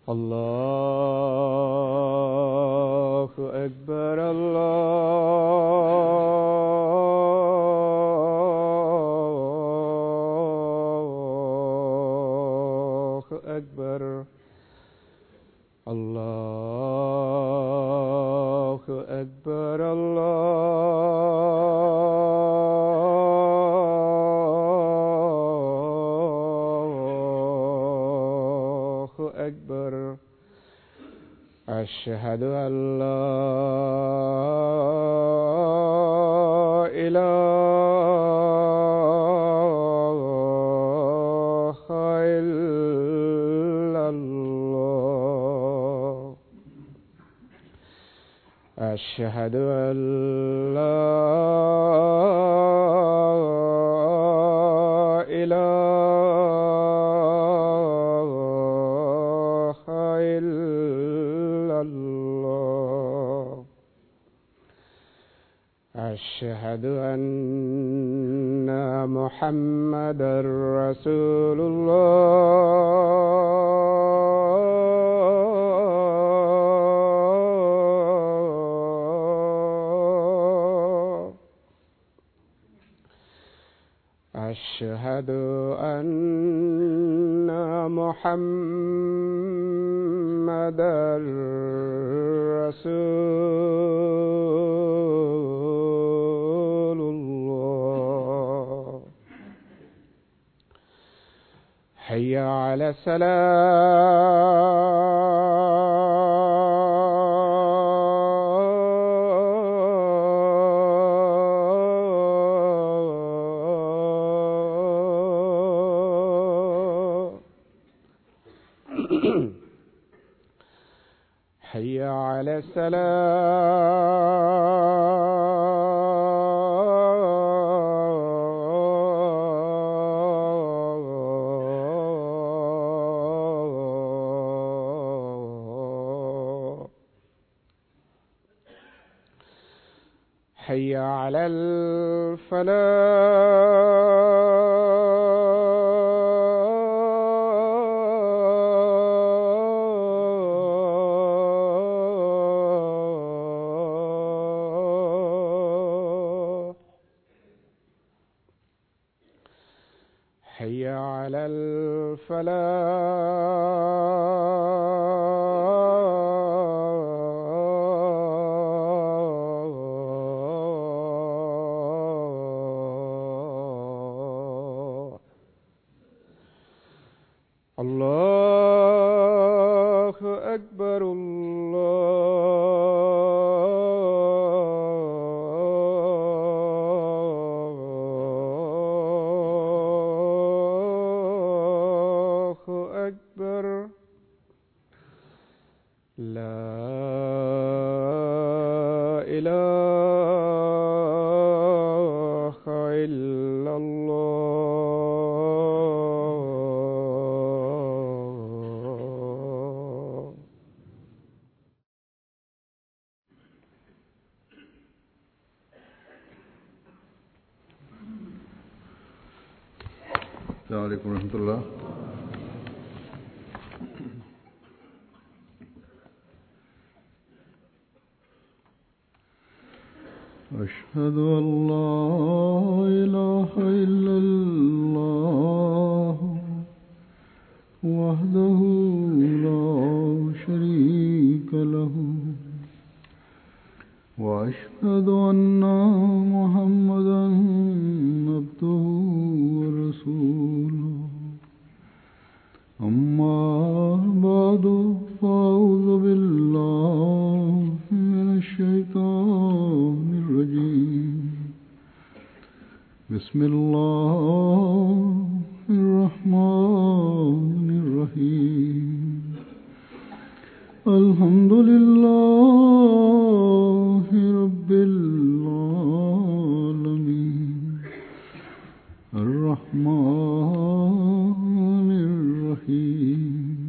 الله أكبر الله أكبر الله أكبر الله أكبر. أشهد أن لا إله إلا الله. أشهد أن لا إله إلا الله. أشهد أن محمدًا رسول الله. أشهد أن محمدًا رسول الله. حي على حي على حي على الفلاح. حي على الفلاح. الله أكبر الله أكبر. لا إله إلا الله. السلام عليكم ورحمة الله. أشهد أن لا إله إلا الله وحده لا شريك له وأشهد أن محمدًا عبده ورسوله. أما بعد فأعوذ بالله من الشيطان الرجيم. بسم الله الرحمن الرحيم. الحمد لله رب العالمين. الرحمن الرحيم.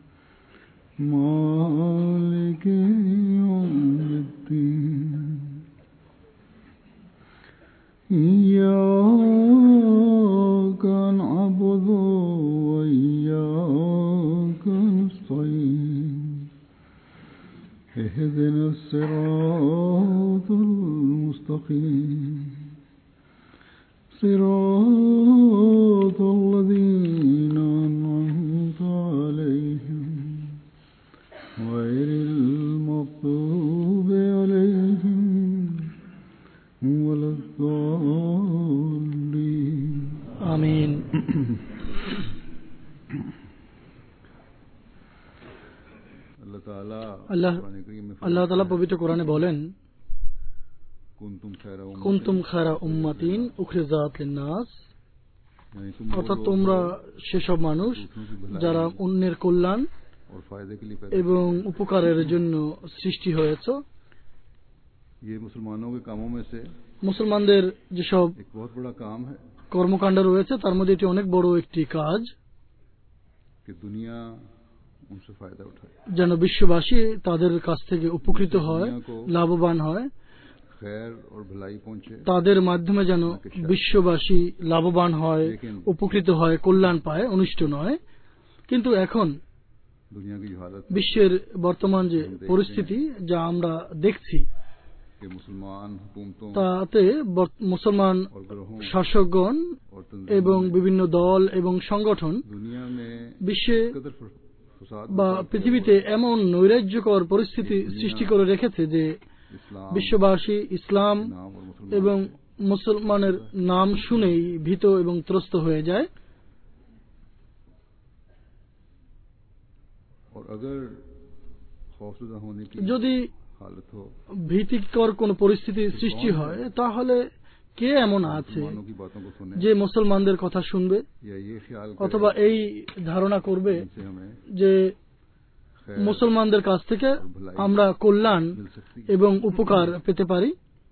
مالك يوم الدين. إياك نعبد وإياك نستعين. الرحيم اهدنا الصراط المستقيم صراط الذين أنعمت عليهم غير المغضوب عليهم ولا الضالين آمين. আল্লাহ তাআলা পবিত্র কোরআনে বলেন, কুনতুম খায়রা উম্মাতিন উখরিজাত লিন-নাস, অর্থাৎ তোমরা সেসব মানুষ যারা অন্যের কল্যাণ এবং উপকারের জন্য সৃষ্টি হয়েছ। মুসলমানদের যেসব কর্মকাণ্ড রয়েছে তার মধ্যে এটি অনেক বড় একটি কাজ, যেন বিশ্ববাসী তাদের কাছ থেকে উপকৃত হয়, লাভবান হয়, তাদের মাধ্যমে যেন বিশ্ববাসী লাভবান হয়, উপকৃত হয়, কল্যাণ পায়, অনিষ্ট নয়। কিন্তু এখন বিশ্বের বর্তমান যে পরিস্থিতি যা আমরা দেখছি, তাতে মুসলমান শাসকগণ এবং বিভিন্ন দল এবং সংগঠন বিশ্বে বা পৃথিবীতে এমন নৈরাজ্যকর পরিস্থিতি সৃষ্টি করে রেখেছে যে বিশ্ববাসী ইসলাম এবং মুসলমানের নাম শুনেই ভীত এবং ত্রস্ত হয়ে যায়। যদি ভীতিকর কোন পরিস্থিতি সৃষ্টি হয়, তাহলে কে এমন আছে যে মুসলমানদের কথা শুনবে অথবা এই ধারণা করবে যে মুসলমানদের কাছ থেকে আমরা কল্যাণ এবং উপকার পেতে পারি?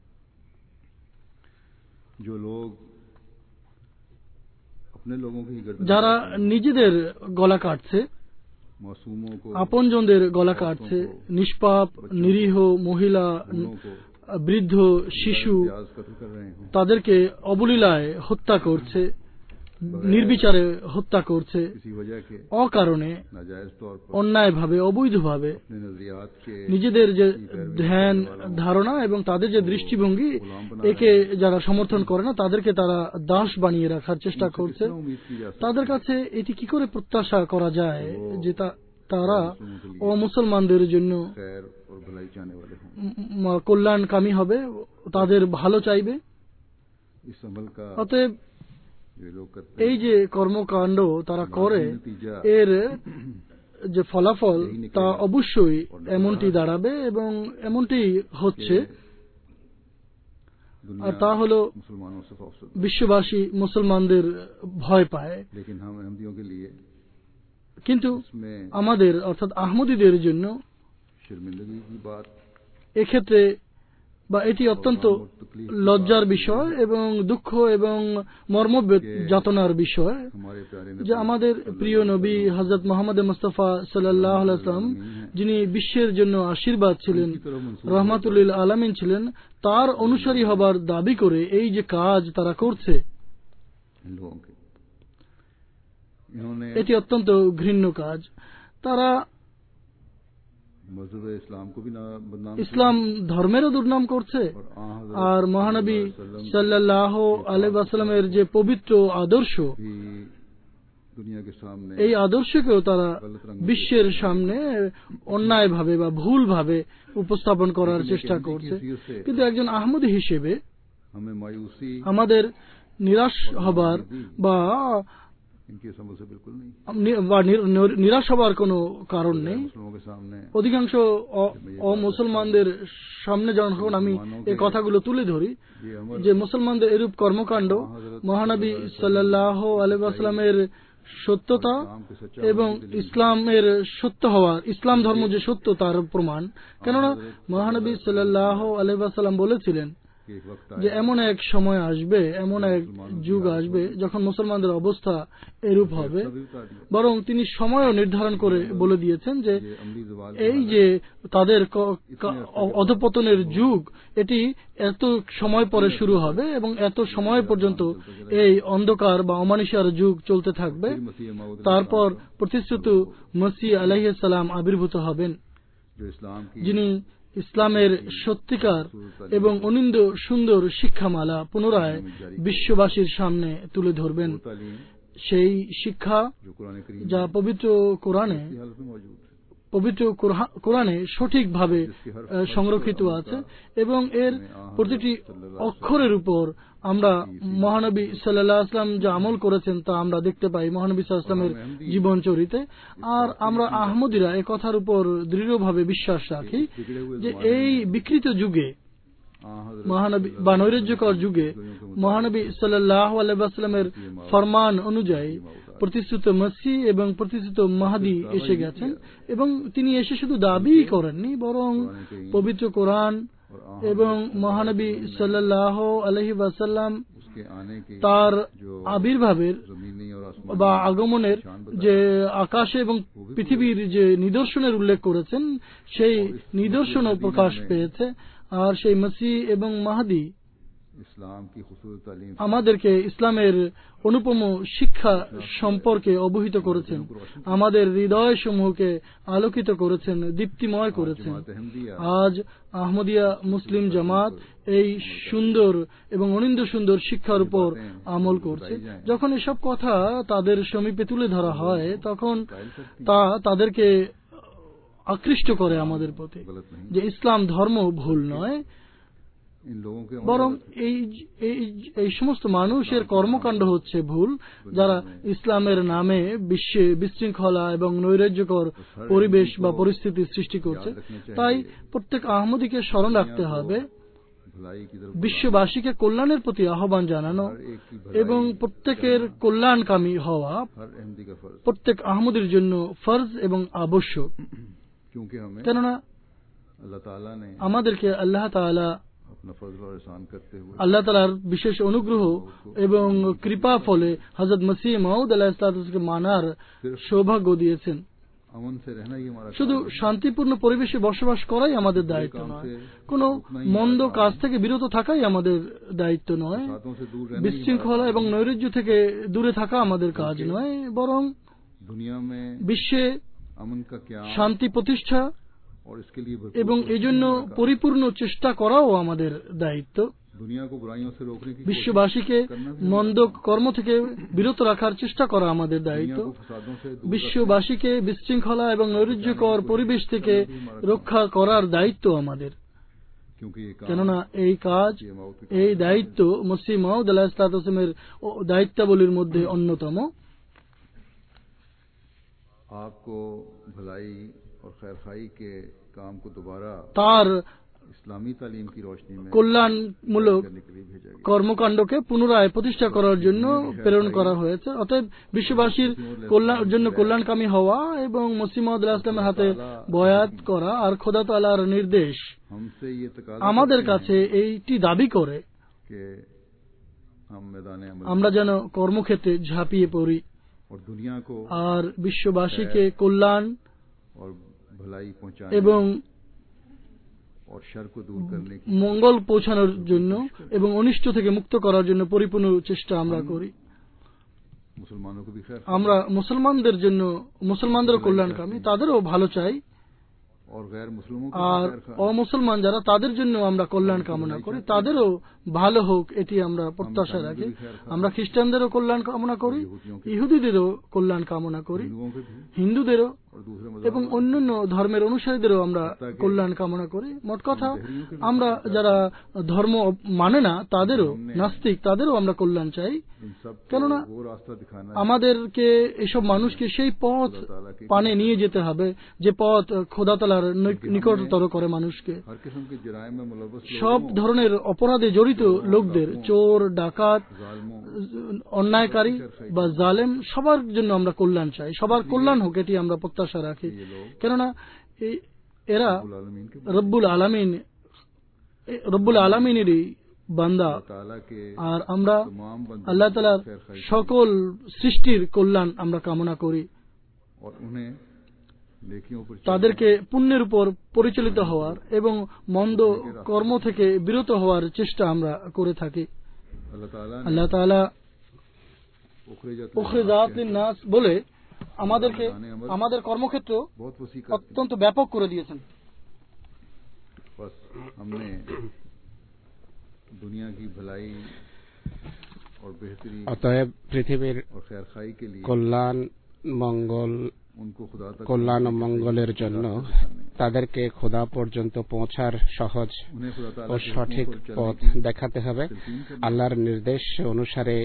যারা নিজেদের গলা কাটছে, আপনজনদের গলা কাটছে, নিষ্পাপ নিরীহ মহিলা, বৃদ্ধ, শিশু, তাদেরকে অবলীলায় হত্যা করছে, নির্বিচারে হত্যা করছে, অকারণে, অন্যায়ভাবে, অবৈধভাবে, নিজেদের যে ধ্যান ধারণা এবং তাদের যে দৃষ্টিভঙ্গি, একে যারা সমর্থন করে না তাদেরকে তারা দাস বানিয়ে রাখার চেষ্টা করছে। তাদের কাছে এটি কি করে প্রত্যাশা করা যায় যে তারা অমুসলমানদের জন্য কল্যাণকামী হবে, তাদের ভালো চাইবে? অতএব এই যে কর্মকাণ্ড তারা করে, এর যে ফলাফল তা অবশ্যই এমনটি দাঁড়াবে এবং এমনটি হচ্ছে, আর তা হল বিশ্ববাসী মুসলমানদের ভয় পায়। কিন্তু আমাদের অর্থাৎ আহমদীদের জন্য এক্ষেত্রে বা এটি অত্যন্ত লজ্জার বিষয় এবং দুঃখ এবং মর্মযাতনার বিষয় যে আমাদের প্রিয় নবী হযরত মুহাম্মদ মুস্তাফা সাল্লাল্লাহু আলাইহি ওয়াসাল্লাম, যিনি বিশ্বের জন্য আশীর্বাদ ছিলেন, রহমাতুল লিল আলামিন ছিলেন, তার অনুসারী হবার দাবি করে এই যে কাজ তারা করছে, এটি অত্যন্ত ঘৃণ্য কাজ। তারা ইসলাম ধর্মেরও দুর্নাম করছে, আর মহানবী সাল্লাল্লাহু আলাইহি ওয়াসাল্লামের যে পবিত্র আদর্শ, এই আদর্শকেও তারা বিশ্বের সামনে অন্যায়ভাবে বা ভুলভাবে উপস্থাপন করার চেষ্টা করছে। কিন্তু একজন আহমদী হিসেবে আমাদের নিরাশ হবার বা নিরাশ হবার কোনো কারণ নেই। অধিকাংশ অমুসলমানদের সামনে যখন আমি এই কথাগুলো তুলে ধরি যে মুসলমানদের এরূপ কর্মকাণ্ড মহানবী সাল্লাল্লাহু আলাইহি ওয়াসাল্লামের সত্যতা এবং ইসলামের সত্য হওয়ার, ইসলাম ধর্ম যে সত্য তার প্রমাণ। কেননা মহানবী সাল্লাল্লাহু আলাইহি ওয়াসাল্লাম বলেছিলেন कि एक वक्त যে आएगा এমন এক সময় আসবে, এমন এক যুগ আসবে যখন মুসলমানদের অবস্থা এরূপ হবে। सभी बता दिया বরং তিনি সময়ও নির্ধারণ করে বলে দিয়েছেন যে ये अमली ज़वाल এই যে তাদের অধপতনের যুগ, এটি এত সময় পরে শুরু হবে এবং এত সময় পর্যন্ত এই অন্ধকার বা অমানুষার যুগ চলতে থাকবে। फिर मसीह मऊद তারপর প্রতিশ্রুত মসিহ আলাইহিস সালাম আবির্ভূত হবেন, जो इस्लाम की যিনি ইসলামের সত্যিকার এবং অনিন্দ্য সুন্দর শিক্ষামালা পুনরায় বিশ্ববাসীর সামনে তুলে ধরবেন। वो तालीम সেই শিক্ষা जो कुरान करीम যা पवित्र কোরআনে की हालत में मौजूद है, পবিত্র কোরআনে সঠিকভাবে সংরক্ষিত আছে এবং এর প্রতিটি অক্ষরের উপর আমরা মহানবী সাল্লাল্লাহু আলাইহি ওয়াসাল্লাম যা আমল করেছেন তা আমরা দেখতে পাই মহানবী সাল্লাল্লাহু আলাইহি ওয়াসাল্লামের জীবন চরিত্রে। আর আমরা আহমদীরা এই কথার উপর দৃঢ়ভাবে বিশ্বাস রাখি যে এই বিকৃত যুগে, মহানবী বা নৈরাজ্যকর যুগে মহানবী সাল্লাল্লাহু আলাইহি ওয়াসাল্লামের ফরমান অনুযায়ী প্রতিশ্রুত মসিহ এবং প্রতিশ্রুত মাহদী এসে গেছেন এবং তিনি এসে শুধু দাবি করেননি, বরং পবিত্র কোরআন এবং মহানবী সাল্লাল্লাহু আলাইহি ওয়াসাল্লাম उसके आने के তার আবির্ভাবের जमीनी और বা आसमानी আগমনের যে আকাশে এবং পৃথিবীর যে নিদর্শনের উল্লেখ করেছেন, সেই নিদর্শনও প্রকাশ পেয়েছে। আর সেই মসিহ এবং মাহদী इस्लाम की खुसूसी तालीम আমাদেরকে ইসলামের অনুপম শিক্ষা সম্পর্কে অবহিত করেছেন, আমাদের হৃদয় সমূহকে আলোকিত করেছেন, দীপ্তিময় করেছেন। আজ আহমদিয়া মুসলিম জামাত এই সুন্দর এবং অনিন্দ্য সুন্দর শিক্ষার উপর আমল করছে। যখন এসব কথা তাদের সমীপে তুলে ধরা হয়, তখন তা তাদেরকে আকৃষ্ট করে আমাদের প্রতি যে ইসলাম ধর্ম ভুল নয়, इन लोगों के বরং এই সমস্ত মানুষের কর্মকাণ্ড হচ্ছে ভুল, যারা ইসলামের নামে বিশ্বে বিশৃঙ্খলা এবং নৈরাজ্যকর পরিবেশ বা পরিস্থিতি সৃষ্টি করছে। তাই প্রত্যেক আহমদীকে স্মরণ রাখতে হবে भलाई की तरफ বিশ্ববাসীকে কল্যাণের প্রতি আহ্বান জানানো এবং প্রত্যেকের কল্যাণকামী হওয়া हर अहमदी का फर्ज, প্রত্যেক আহমদীর জন্য ফরজ এবং আবশ্যক। क्योंकि हमें কেননা अल्लाह ताला ने আমাদেরকে আল্লাহ তাআলা अपना फजल और एहसान करते हुए আল্লাহ তাআলার বিশেষ অনুগ্রহ এবং কৃপা ফলে হযরত মসিহ মাউদ আলাইহিস সালাতুকে মানার সৌভাগ্য দিয়েছেন। अमन से रहना ही हमारा শুধু শান্তিপূর্ণ পরিবেশে বসবাস করাই আমাদের দায়িত্ব নয়, কোনো মন্দ কাজ থেকে বিরত থাকাই আমাদের দায়িত্ব নয়, साथों से दूर रहना ही বিশৃঙ্খলা এবং নৈরাজ্য থেকে দূরে থাকা আমাদের কাজ নয়, বরং दुनिया में বিশ্বে अमन का क्या শান্তি প্রতিষ্ঠা और इसके लिए এবং এজন্য পরিপূর্ণ চেষ্টা করাও আমাদের দায়িত্ব। दुनिया को बुराइयों से रोकने की বিশ্ববাসীকে মন্দ কর্ম থেকে বিরত রাখার চেষ্টা করা আমাদের দায়িত্ব। दुनिया को फसादों से दूर বিশ্ববাসীকে বিশৃঙ্খলা এবং নৈরাজ্যকর পরিবেশ থেকে রক্ষা করার দায়িত্ব আমাদের। क्योंकि ये काम কেননা এই কাজ, ये मौत की এই দায়িত্ব মসিহ মাউদ আলাইহিস সালামের দায়িত্বাবলীর মধ্যে অন্যতম। आपको भलाई और खैरखाई के काम को दोबारा তার इस्लामी तालीम की रोशनी में কল্যাণমূলক करने के लिए भेजा गया। কর্মকাণ্ডকে পুনরায় প্রতিষ্ঠা করার জন্য প্রেরণ করা হয়েছে। অতএব বিশ্ববাসীর জন্য কল্যাণকামী হওয়া এবং মসিহ মাউদ আলাইহিস সালামের হাতে বয়াত করা আর খোদা তাআলার নির্দেশ हमसे ये तकाजा আমাদের करते কাছে এইটি দাবি করে हैं कि हम मैदान अमल আমরা যেন কর্মক্ষেত্রে ঝাঁপিয়ে পড়ি और दुनिया को আর বিশ্ববাসীকে কল্যাণ और भलाई पहुंचाने এবং और शर को दूर करने की মঙ্গল পৌঁছানোর জন্য এবং অনিষ্ট থেকে মুক্ত করার জন্য পরিপূর্ণ চেষ্টা আমরা করি। मुसलमानों को भी खैर আমরা মুসলমানদের জন্য, মুসলমানদেরও কল্যাণকামী, তাদেরও ভালো চাই, और गैर मुस्लिमों को আর भी खैर खा অমুসলমান যারা তাদের জন্য আমরা কল্যাণ কামনা করি, তাদেরও ভালো হোক এটি আমরা প্রত্যাশা রাখি। আমরা খ্রিস্টানদেরও কল্যাণ কামনা করি, ইহুদিদেরও কল্যাণ কামনা করি, हिंदुओं के भी হিন্দুদেরও और दूसरे এবং অন্যান্য ধর্মের অনুসারীদেরও আমরা কল্যাণ কামনা করি। মোট কথা আমরা যারা ধর্ম মানে না তাদেরও, নাস্তিক তাদেরও আমরা কল্যাণ চাই। इन सब কেননা वो रास्ता दिखाना है আমাদেরকে এসব মানুষকে সেই পথ পানে নিয়ে যেতে হবে যে পথ খোদা তাআলার নিকটতর করে মানুষকে। हर किस्म के जराइम में मुलव्वस সব ধরনের অপরাধে জড়িত লোকদের, চোর, ডাকাত, जालिमों অন্যায়কারী বা জালেম, সবার জন্য আমরা কল্যাণ চাই, সবার কল্যাণ হোক এটি আমরা প্রত্যাশা রাখি। কেননা এরা आलमीन के রব্বুল আলামিনেরই বান্দা, ताला के আর আমরা तमाम बंदों আল্লাহ তাআলার खैर खाई সকল সৃষ্টির কল্যাণ আমরা কামনা করি। और उन्हें नेकियों पर তাদেরকে পুণ্যের উপর পরিচালিত হওয়ার এবং মন্দ কর্ম থেকে বিরত হওয়ার চেষ্টা আমরা করে থাকি। अल्लाह ताला ने আল্লাহ তাআলা उखरिजत উখরিজাত লিন-নাস বলে আমাদেরকে আমাদের কর্মক্ষেত্র बहुत वसी कर অত্যন্ত ব্যাপক করে দিয়েছেন। बस हमने दुनिया की भलाई और बेहतरी অতএব পৃথিবীর और खैर खाई के लिए কল্যাণ মঙ্গল उनको खुदा तक কল্যাণ ও মঙ্গলের জন্য তাদেরকে খোদা পর্যন্ত পৌঁছার সহজ उन्हें खुदा ও ताला के সঠিক हुक्म पर পথ चलने की দেখাতে হবে। तलकीन करनी আল্লাহর নির্দেশ অনুসারে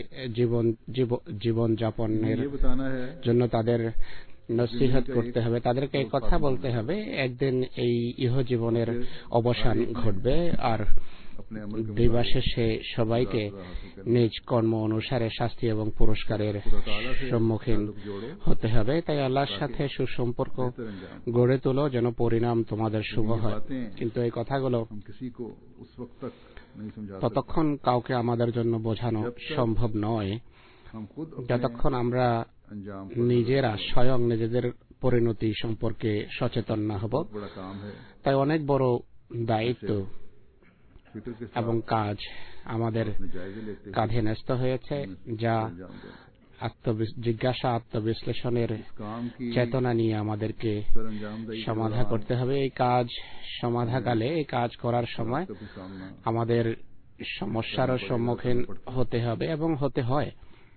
জীবন যাপনের ये बताना है জন্য তাদের নসিহত করতে হবে। তাদেরকে এই কথা বলতে হবে একদিন এই ইহজীবনের অবসান ঘটবে আর अपने अमल के দিবাশেষে সবাইকে নিজ কর্ম অনুসারে শাস্তি এবং পুরস্কারের সম্মুখীন হতে হবে। তাই আল্লাহর সাথে সুসম্পর্ক গড়ে তোলো যেন পরিণাম তোমাদের শুভ হয়। কিন্তু এই কথাগুলো हम किसी को उस वक्त तक नहीं समझा सकते ততক্ষণ কাউকে আমাদের জন্য বোঝানো সম্ভব নয় हम खुद যতক্ষণ আমরা अंजाम নিজেরা স্বয়ং নিজেদের পরিণতি সম্পর্কে সচেতন না হব। बड़ा काम है তাই অনেক বড় দায়িত্ব फिक्र के এবং काज আমাদের जायजे लेते কাঁধে ন্যস্ত হয়েছে, যা अंजाम दें জিজ্ঞাসা আত্মবিশ্লেষণের काम की চেতনা নিয়ে আমাদেরকে सर अंजाम दही সমাধা করতে হবে। এই কাজ সমাধাকালে এই কাজ করার সময় का भी सामना আমাদের সমস্যার সম্মুখীন হতে হবে এবং হতে হয়।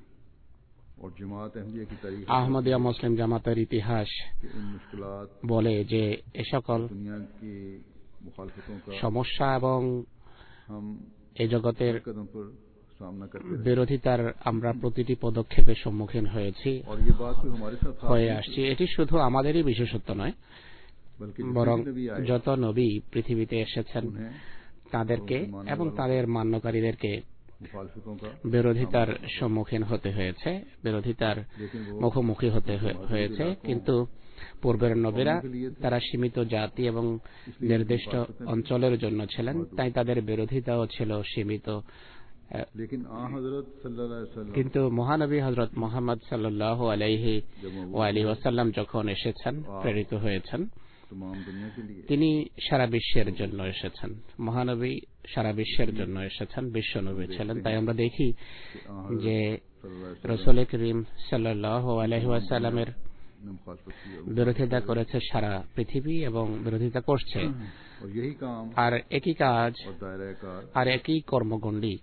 और जमात अहमदिया की तारीख আহমদিয়া মুসলিম জামাতের ইতিহাস के इन मुश्किलात বলে যে এ সকল दुनिया की मुखालफतों का সমস্যা এবং हम এই জগতের कदम पर सामना करते रहे বিরোধিতার আমরা প্রতিটি পদক্ষেপের সম্মুখীন হয়েছি, और ये बात कोई हमारे साथ खास হয়ে नहीं আসছি। এটি শুধু আমাদেরই বিশেষত্ব নয়, बल्कि বরং जितने भी आए যত নবী পৃথিবীতে এসেছেন उन्हें তাদেরকে এবং তাদের মান্যকারীদেরকে मुखालफतों का বিরোধিতার সম্মুখীন হতে হয়েছে, বিরোধিতার लेकिन वो মুখোমুখি হতে হয়েছে। কিন্তু পূর্বের নবীরা তারা সীমিত জাতি এবং নির্দিষ্ট অঞ্চলের জন্য ছিলেন, তাই তাদের বিরোধিতাও ছিল সীমিত। लेकिन आ हजरत सल्लल्लाहु अलैहि वसल्लम কিন্তু মহানবী হযরত মুহাম্মদ সাল্লাল্লাহু আলাইহি ওয়াসাল্লাম যখন এসেছেন, প্রেরিত হয়েছেন, तमाम दुनिया के लिए তিনি সারা বিশ্বের জন্য এসেছেন। মহানবী সারা বিশ্বের জন্য এসেছেন, বিশ্বনবী ছিলেন। তাই আমরা দেখি যে রাসূল করিম সাল্লাল্লাহু আলাইহি ওয়াসাল্লামের ने मुखालफत की বিরোধিতা করেছে সারা পৃথিবী এবং বিরোধিতা করছে। और यही काम আর একই কাজ और दायरा कार আর একই কর্মগণ্ডি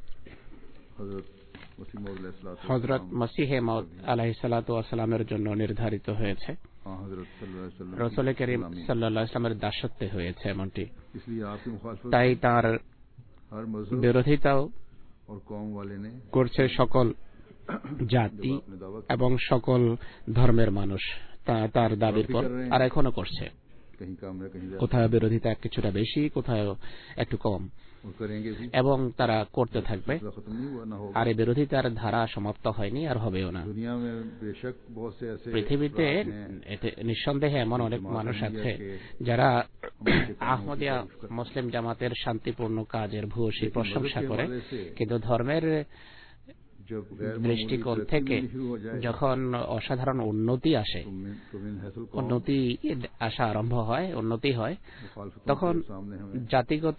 हजरत वसीम अलैहिस्सलाम হযরত মসিহে মাউদ আলাইহিস সালাতু ওয়াস সালামের জন্য নির্ধারিত হয়েছে। हजरत सल्लल्लाहु अलैहि वसल्लम রাসূল করিম সাল্লাল্লাহু আলাইহি ওয়াসাল্লামের দাসত্বে হয়েছে এমনটি। इसलिए आपकी मुखालफत তাই তার हर मजहब বিরোধিতাও और कौम वाले ने করছে সকল জাতি এবং সকল ধর্মের মানুষ। তার দাবির পর আর এখনো করছে। कहीं काम है कहीं কোথাও বিরোধিতা কিছুটা বেশি, কোথাও একটু কম, और करेंगे भी এবং তারা করতে থাকবে। खत्म नहीं हुआ ना होगा আর এই বিরোধিতার ধারা সমাপ্ত হয়নি আর হবেও না। दुनिया में बेशक बहुत से ऐसे পৃথিবীতে এতে নিঃসন্দেহে এমন অনেক মানুষ আছে যারা আহমদিয়া মুসলিম জামাতের শান্তিপূর্ণ কাজের ভূয়সী প্রশংসা করে, কিন্তু ধর্মের जब गैर দৃষ্টিকোণ থেকে যখন অসাধারণ উন্নতি আসে, উন্নতি আসা আরম্ভ হয়, উন্নতি হয়, তখন জাতিগত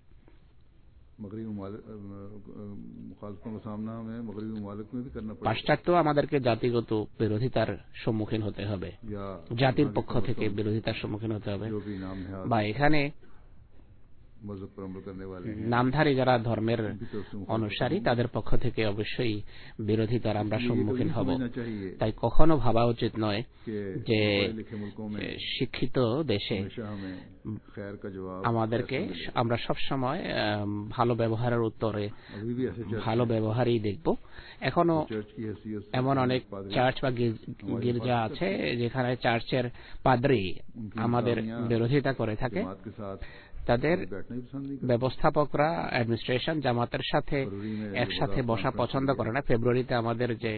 मगरबी मुखालफतों का सामना हमें मगरबी मुमालिक में भी करना पड़ेगा। পাশ্চাত্য আমাদেরকে জাতিগত বিরোধিতার সম্মুখীন হতে হবে, জাতির পক্ষ থেকে বিরোধিতার সম্মুখীন হতে হবে, जो भी नाम है বা এখানে मजहब पर अमल करने वाले নামধারী যারা ধর্মের অনুসারী তাদের পক্ষ থেকে অবশ্যই বিরোধিতার আমরা সম্মুখীন হব। তাই কখনো ভাবা উচিত নয় যে শিক্ষিত দেশে আমাদেরকে আমরা সবসময় ভালো ব্যবহারের উত্তরে ভালো ব্যবহারই দেখব। এখনো এমন অনেক চার্চ বা গির্জা আছে যেখানে চার্চের পাদ্রী আমাদের বিরোধিতা করে থাকে। তাদের ব্যবস্থাপকরা অ্যাডমিনিস্ট্রেশন জামাতের সাথে একসাথে বসা পছন্দ করে না। ফেব্রুয়ারিতে আমাদের যে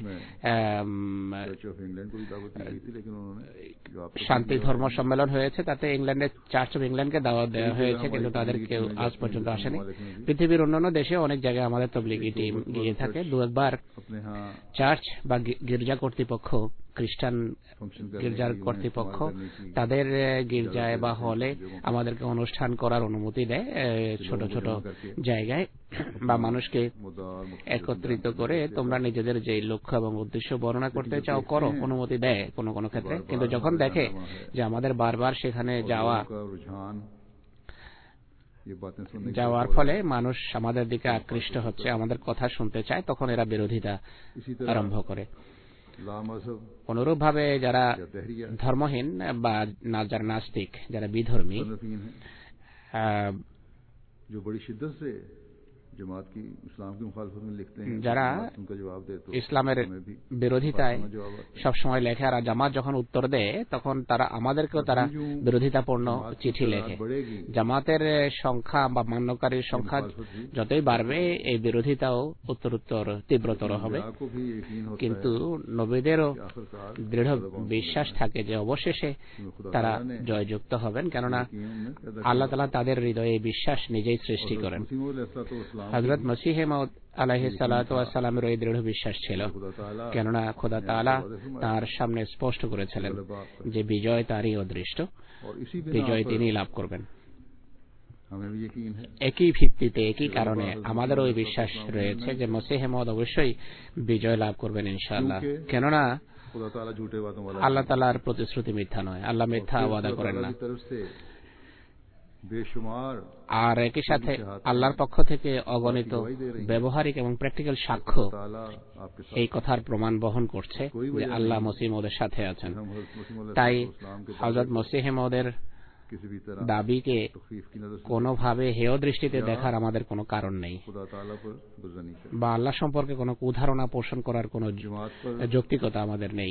শান্তি ধর্ম সম্মেলন হয়েছে তাতে ইংল্যান্ডের চার্চ অফ ইংল্যান্ডকে দাওয়াত দেওয়া হয়েছে, কিন্তু তাদের কেউ আজ পর্যন্ত আসেনি। পৃথিবীর অন্যান্য দেশে অনেক জায়গায় আমাদের তবলিগি টিম গিয়ে থাকে। দু একবার চার্চ বা গির্জা কর্তৃপক্ষ, খ্রিস্টান গির্জার কর্তৃপক্ষ তাদের গির্জায় বা হলে আমাদেরকে অনুষ্ঠান করার অনুমতি দেয়, ছোট ছোট জায়গায় বা মানুষকে একত্রিত করে তোমরা নিজেদের যে লক্ষ্য এবং উদ্দেশ্য বর্ণনা করতে চাও করো, অনুমতি দেয় কোনো কোনো ক্ষেত্রে। কিন্তু যখন দেখে যে আমাদের বারবার সেখানে যাওয়ার ফলে মানুষ আমাদের দিকে আকৃষ্ট হচ্ছে, আমাদের কথা শুনতে চায়, তখন এরা বিরোধিতা আরম্ভ করে। অনুরূপভাবে যারা ধর্মহীন বা যারা নাস্তিক, যারা বিধর্মী, যারা ইসলামের বিরোধিতায় সবসময় লেখে, আর জামাত যখন উত্তর দেয় তখন তারা আমাদেরকেও তারা বিরোধিতাপূর্ণ চিঠি লেখে। জামাতের সংখ্যা বা মান্যকারীর সংখ্যা যতই বাড়বে এই বিরোধিতাও উত্তরোত্তর তীব্রতর হবে। কিন্তু নবীদেরও দৃঢ় বিশ্বাস থাকে যে অবশেষে তারা জয়যুক্ত হবেন, কেননা আল্লাহ তাআলা তাদের হৃদয়ে বিশ্বাস নিজেই সৃষ্টি করেন। হযরত মসিহ মাউদ আলাইহিস সালাতু ওয়াস সালামের এই দৃঢ় বিশ্বাস ছিল, কেননা খোদা তাআলা তার সামনে স্পষ্ট করেছিলেন যে বিজয় তারই অদৃষ্ট, বিজয় তিনি লাভ করবেন। একই ভিত্তিতে, একই কারণে আমাদের ওই বিশ্বাস রয়েছে যে মসিহ মাউদ অবশ্যই বিজয় লাভ করবেন ইনশাআল্লাহ, কেননা আল্লাহ তাআলার প্রতিশ্রুতি মিথ্যা নয়, আল্লাহ মিথ্যা ওয়াদা করেন না। আর একই সাথে আল্লাহর পক্ষ থেকে অগণিত ব্যবহারিক এবং প্র্যাকটিক্যাল সাক্ষ্য এই কথার প্রমাণ বহন করছে যে আল্লাহ মসিহ মাউদের সাথে আছেন। তাই হযরত মসিহ মাউদের দাবিকে কোনোভাবে হেয় দৃষ্টিতে দেখার আমাদের কোনো কারণ নেই, বা আল্লাহ সম্পর্কে কোনো কুধারণা পোষণ করার কোনো যৌক্তিকতা আমাদের নেই।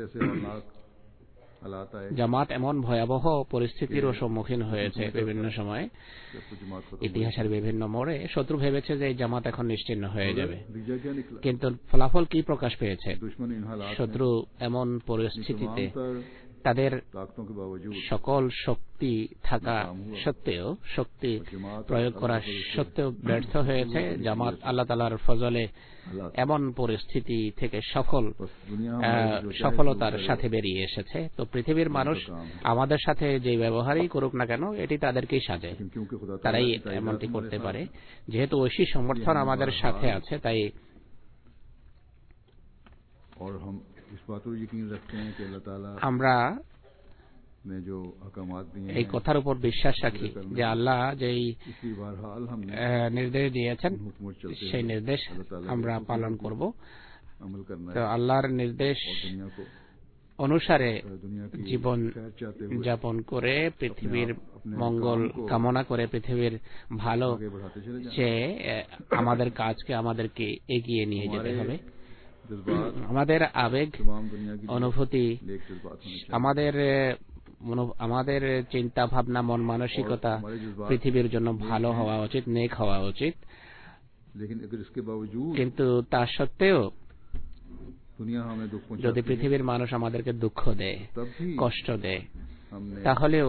জামাত এমন ভয়াবহ পরিস্থিতিরও সম্মুখীন হয়েছে বিভিন্ন সময়ে, ইতিহাসের বিভিন্ন মোড়ে শত্রু ভেবেছে যে এই জামাত এখন নিশ্চিহ্ন হয়ে যাবে, কিন্তু ফলাফল কি প্রকাশ পেয়েছে? শত্রু এমন পরিস্থিতিতে তাদের সকল শক্তি থাকা সত্ত্বেও, শক্তি প্রয়োগ করা সত্ত্বেও ব্যর্থ হয়েছে। জামাত আল্লাহ তাআলার ফজলে এমন পরিস্থিতি থেকে সফলতার সাথে বেরিয়ে এসেছে। তো পৃথিবীর মানুষ আমাদের সাথে যে ব্যবহারই করুক না কেন, এটি তাদেরকেই সাজে, তারাই এমনটি করতে পারে। যেহেতু ঐশী সমর্থন আমাদের সাথে আছে, তাই আমরা এই কথার উপর বিশ্বাস রাখি যে আল্লাহ যেই নির্দেশ দিয়েছেন সেই নির্দেশ আমরা পালন করব। তো আল্লাহর নির্দেশ অনুসারে জীবন যাপন করে পৃথিবীর মঙ্গল কামনা করে, পৃথিবীর ভালো চেয়ে আমাদের কাজকে আমাদেরকে এগিয়ে নিয়ে যেতে হবে। আমাদের আবেগ, অনুভূতি, আমাদের চিন্তা ভাবনা, মন মানসিকতা পৃথিবীর জন্য ভালো হওয়া উচিত, নেক হওয়া উচিত। কিন্তু তা সত্ত্বেও যদি পৃথিবীর মানুষ আমাদেরকে দুঃখ দেয়, কষ্ট দেয়, তাহলেও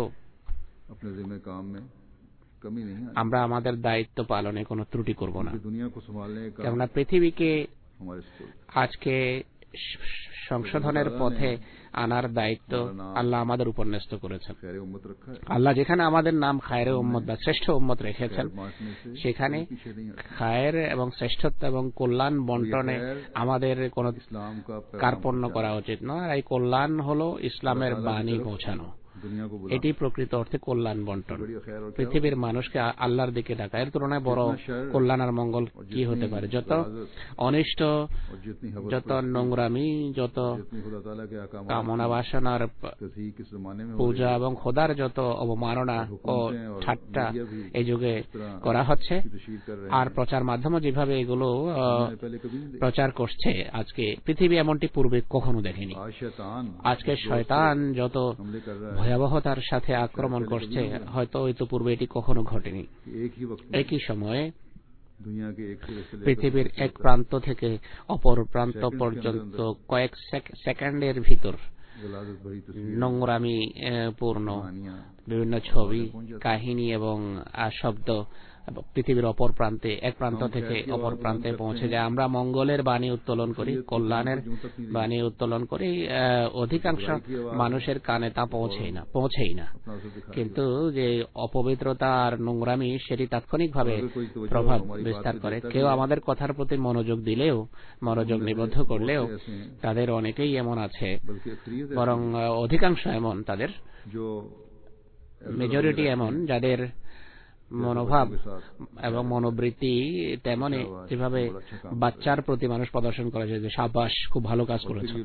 আমরা আমাদের দায়িত্ব পালনে কোনো ত্রুটি করব না, কেননা পৃথিবীকে আজকে সংশোধনের পথে আনার দায়িত্ব আল্লাহ আমাদের উপর ন্যস্ত করেছেন। আল্লাহ যেখানে আমাদের নাম খায়রে উম্মত বা শ্রেষ্ঠ উম্মত রেখেছেন, সেখানে খায়ের এবং শ্রেষ্ঠত্ব এবং কল্যাণ বন্টনে আমাদের কোনো কার্পণ্য করা উচিত নয়। এই কল্যাণ হলো ইসলামের বাণী পৌঁছানো, এটি প্রকৃত অর্থে কল্যাণ বন্টন, পৃথিবীর মানুষকে আল্লাহর দিকে ডাকা। এর তুলনায় বড় কল্যাণ আর মঙ্গল কি হতে পারে? যত অনিষ্ট, যত নোংরামি, যত কামনা বাসনার পূজা এবং খোদার যত অবমাননা ও ঠাট্টা এই যুগে করা হচ্ছে, আর প্রচার মাধ্যমে যেভাবে এগুলো প্রচার করছে, আজকে পৃথিবী এমনটি পূর্বে কখনো দেখেনি। আজকে শয়তান যত ভয়াবহতার সাথে আক্রমণ করছে, হয়তো ইতিপূর্বে এটি কখনো ঘটেনি। একই সময়ে পৃথিবীর এক প্রান্ত থেকে অপর প্রান্ত পর্যন্ত কয়েক সেকেন্ডের ভিতর নোংরামি পূর্ণ বিভিন্ন ছবি, কাহিনী এবং শব্দ পৃথিবীর অপর প্রান্তে, এক প্রান্ত থেকে অপর প্রান্তে পৌঁছে যায়। আমরা মঙ্গলের বাণী উত্তোলন করি, কল্যাণের বাণী উত্তোলন করি, অধিকাংশ মানুষের কানে তা পৌঁছেই না। কিন্তু যে অপবিত্রতা আর নোংরামি সেটি তাৎক্ষণিকভাবে প্রভাব বিস্তার করে। কেউ আমাদের কথার প্রতি মনোযোগ দিলেও, মনোযোগ নিবদ্ধ করলেও তাদের অনেকেই এমন আছে, বরং অধিকাংশ এমন, তাদের মেজরিটি এমন যাদের মনোভাব এবং মনোবৃত্তি তেমনই, যেভাবে বাচ্চার প্রতি মানুষ প্রদর্শন করেছে যে সাবাস, খুব ভালো কাজ করেছে,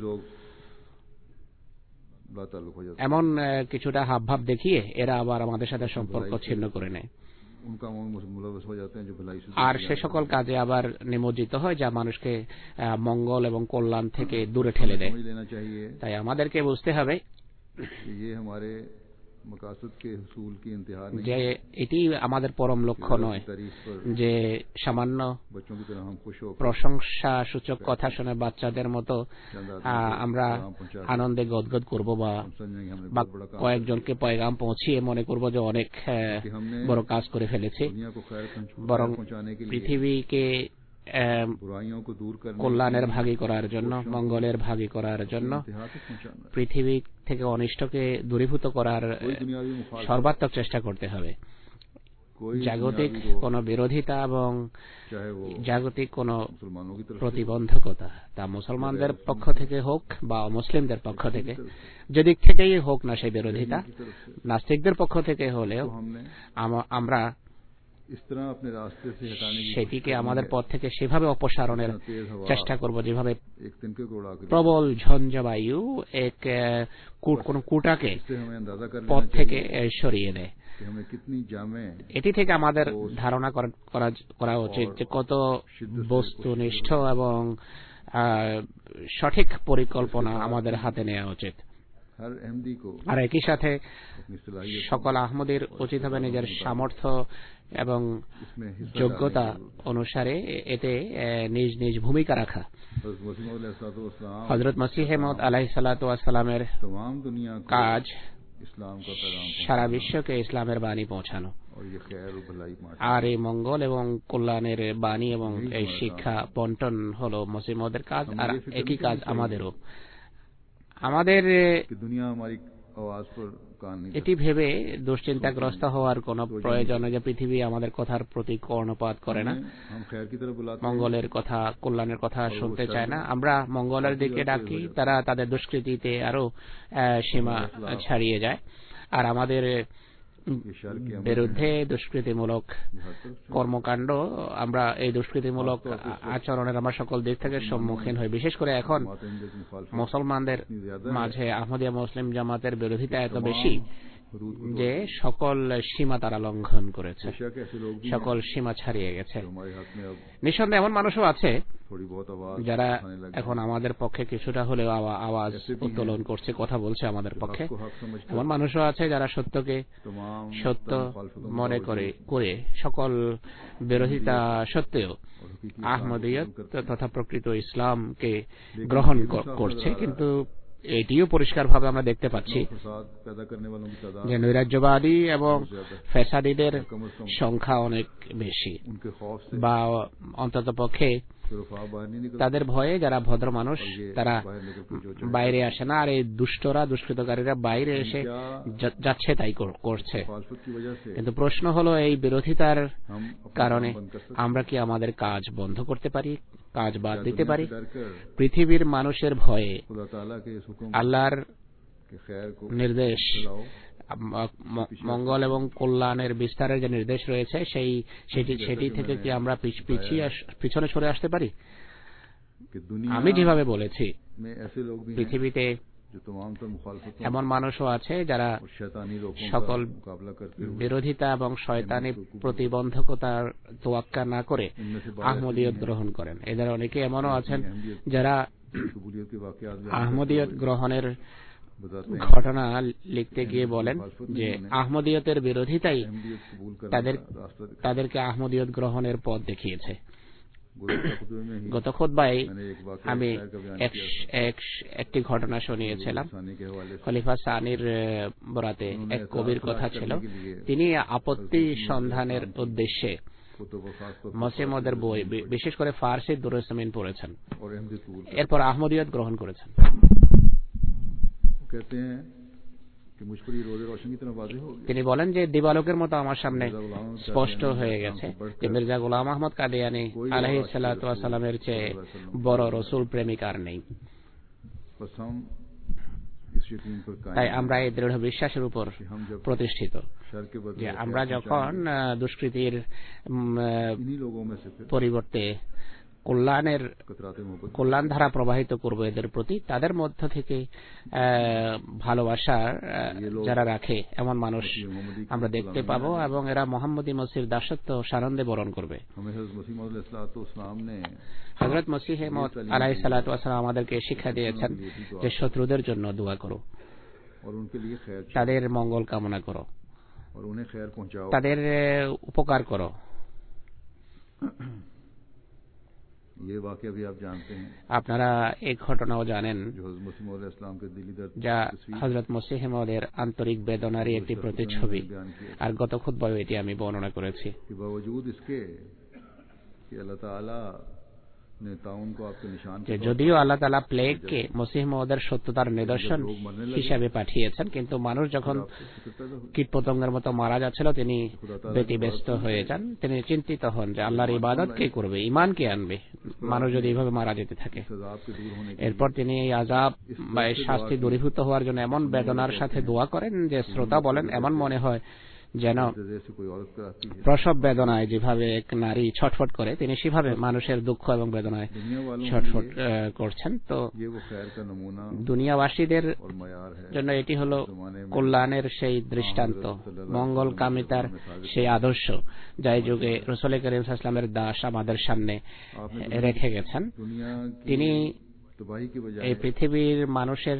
এমন কিছুটা হাবভাব দেখিয়ে এরা আবার আমাদের সাথে সম্পর্ক ছিন্ন করে নেয় আর সে সকল কাজে আবার নিমজ্জিত হয় যা মানুষকে মঙ্গল এবং কল্যাণ থেকে দূরে ঠেলে দেয়। তাই আমাদেরকে বুঝতে হবে যে এটি আমাদের পরম লক্ষ্য নয় যে সামান্য প্রশংসা সূচক কথা শুনে বাচ্চাদের মতো আমরা আনন্দে গদগদ করব বা কয়েকজনকে পয়গাম পৌঁছিয়ে মনে করব যে অনেক বড় কাজ করে ফেলেছে, বরং পৃথিবীকে কল্যাণের ভাগী করার জন্য, মঙ্গলের ভাগী করার জন্য, পৃথিবী থেকে অনিষ্টকে দূরীভূত করার সর্বাত্মক চেষ্টা করতে হবে। জাগতিক কোন বিরোধিতা এবং জাগতিক কোন প্রতিবন্ধকতা, তা মুসলমানদের পক্ষ থেকে হোক বা অমুসলিমদের পক্ষ থেকে, যেদিক থেকেই হোক না সেই বিরোধিতা, নাস্তিকদের পক্ষ থেকে হলেও আমরা সেটিকে আমাদের পথ থেকে সেভাবে অপসারণের চেষ্টা করব যেভাবে প্রবল ঝঞ্ঝাবায়ু এক কোন কুটাকে পথ থেকে সরিয়ে দেয়। এটি থেকে আমাদের ধারণা করা উচিত যে কত বস্তুনিষ্ঠ এবং সঠিক পরিকল্পনা আমাদের হাতে নেওয়া উচিত। আর একই সাথে সকল আহমদীর উচিত হবে নিজের সামর্থ্য এবং যোগ্যতা অনুসারে এতে নিজ নিজ ভূমিকা রাখা। হযরত মসিহ মাউদ আলাইহিস সালাতু ওয়াস সালামের কাজ সারা বিশ্বকে ইসলামের বাণী পৌঁছানো, আর এই মঙ্গল এবং কল্যাণের বাণী এবং এই শিক্ষা বন্টন হলো মসিহ মাউদের কাজ। আর একই কাজ আমাদেরও। আমাদের এটি ভেবে দুশ্চিন্তাগ্রস্ত হওয়ার কোন প্রয়োজন যে পৃথিবী আমাদের কথার প্রতি কর্ণপাত করে না, মঙ্গলের কথা, কল্যাণের কথা শুনতে চায় না। আমরা মঙ্গলের দিকে ডাকি, তারা তাদের দুষ্কৃতিতে আরো সীমা ছাড়িয়ে যায়। আর আমাদের বিরুদ্ধে দুষ্কৃতিমূলক কর্মকাণ্ড, আমরা এই দুষ্কৃতিমূলক আচরণের আমরা সকল দিক থেকে সম্মুখীন হই। বিশেষ করে এখন মুসলমানদের মাঝে আহমদিয়া মুসলিম জামাতের বিরোধিতা এত বেশি যে সকল সীমা তারা লঙ্ঘন করেছে, সকল সীমা ছাড়িয়ে গেছে। নিঃসন্দেহে এমন মানুষও আছে যারা এখন আমাদের পক্ষে কিছুটা হলেও আওয়াজ উত্তোলন করছে, কথা বলছে আমাদের পক্ষে। এমন মানুষও আছে যারা সত্যকে সত্য মনে করে সকল বিরোধিতা সত্ত্বেও আহমদিয়ত তথা প্রকৃত ইসলামকে গ্রহণ করছে। কিন্তু এটিও পরিষ্কারভাবে আমরা দেখতে পাচ্ছি যে নৈরাজ্যবাদী এবং ফ্যাসাদীদের সংখ্যা অনেক বেশি, বা অন্ততপক্ষে তাদের ভয়ে যারা ভদ্র মানুষ তারা বাইরে আসে না, আর এই দুষ্কৃতকারীরা বাইরে এসে যাচ্ছে তাই করছে। কিন্তু প্রশ্ন হলো, এই বিরোধিতার কারণে আমরা কি আমাদের কাজ বন্ধ করতে পারি, কাজ বাদ দিতে পারি? পৃথিবীর মানুষের ভয়ে আল্লাহর নির্দেশ, মঙ্গল এবং কল্যাণের বিস্তারের যে নির্দেশ রয়েছে সেটি থেকে কি আমরা পিছনে সরে আসতে পারি? আমি যেভাবে বলেছি, পৃথিবীতে এমন মানুষও আছে যারা সকল বিরোধিতা এবং শয়তানি প্রতিবন্ধকতার তোয়াক্কা না করে আহমদিয়ত গ্রহণ করেন। এদের অনেকে এমনও আছেন যারা আহমদিয়ত গ্রহণের ঘটনা লিখতে গিয়ে বলেন যে আহমদিয়তের বিরোধিতাই তাদেরকে আহমদিয়ত গ্রহণের পথ দেখিয়েছে। গত খুতবায় আমি একটি ঘটনা শুনিয়েছিলাম। খলিফা সানির বরাতে এক কবির কথা ছিল, তিনি আপত্তি সন্ধানের উদ্দেশ্যে মসিহ মওদের বই, বিশেষ করে ফার্সি দুরুস জমিন পড়েছেন, এরপর আহমদিয়ত গ্রহণ করেছেন। তিনি বলেন যে দিবালোকের মতো আমার সামনে স্পষ্ট হয়ে গেছে যে মির্জা গোলাম আহমদ কাদিয়ানী আলাইহিস সালাতু ওয়াস সালামের চেয়ে বড় রসুল প্রেমিক আর নেই। তাই আমরা এই দৃঢ় বিশ্বাসের উপর প্রতিষ্ঠিত যে আমরা যখন দুষ্কৃতির পরিবর্তে কল্যাণ ধারা প্রবাহিত করব এদের প্রতি, তাদের মধ্য থেকে ভালোবাসা যারা রাখে এমন মানুষ আমরা দেখতে পাবো এবং এরা মোহাম্মদী মসির দাসত্ব সানন্দে বরণ করবে। হযরত মসিহ মওদ আলাইহিস সালাতু ওয়াস সালাম আমাদেরকে শিক্ষা দিয়েছেন যে শত্রুদের জন্য দোয়া করো, তাদের মঙ্গল কামনা করো, তাদের উপকার করো। আপনারা এই ঘটনাও জানেন যা হযরত মসিহ মওদের আন্তরিক বেদনারই একটি প্রতিচ্ছবি, আর গত খুতবায় এটি আমি বর্ণনা করেছি। যদিও আল্লাহ তাআলা প্লেগকে মসিহ মওদের সত্যতার নিদর্শন হিসাবে পাঠিয়েছেন, কিন্তু মানুষ যখন কীটপতঙ্গের মতো মারা যাচ্ছিল তিনি ব্যতিব্যস্ত হয়ে যান। তিনি চিন্তিত হন যে আল্লাহর ইবাদত কে করবে, ঈমান কে আনবে মানুষ যদি এইভাবে মারা যেতে থাকে। এরপর তিনি এই আযাব বা এই শাস্তি দূরীভূত হওয়ার জন্য এমন বেদনার সাথে দোয়া করেন যে শ্রোতা বলেন এমন মনে হয় যেন প্রসব বেদনায় যেভাবে এক নারী ছটফট করে তিনি সেভাবে মানুষের দুঃখ এবং বেদনায় ছটফট করছেন। তো দুনিয়াবাসীদের জন্য এটি হলো কল্যাণের সেই দৃষ্টান্ত, মঙ্গল কামিতার সেই আদর্শ যা এই যুগে রাসূল করিম সাল্লাল্লাহু আলাইহি ওয়াসাল্লামের দাস আমাদের সামনে রেখে গেছেন। তিনি এই পৃথিবীর মানুষের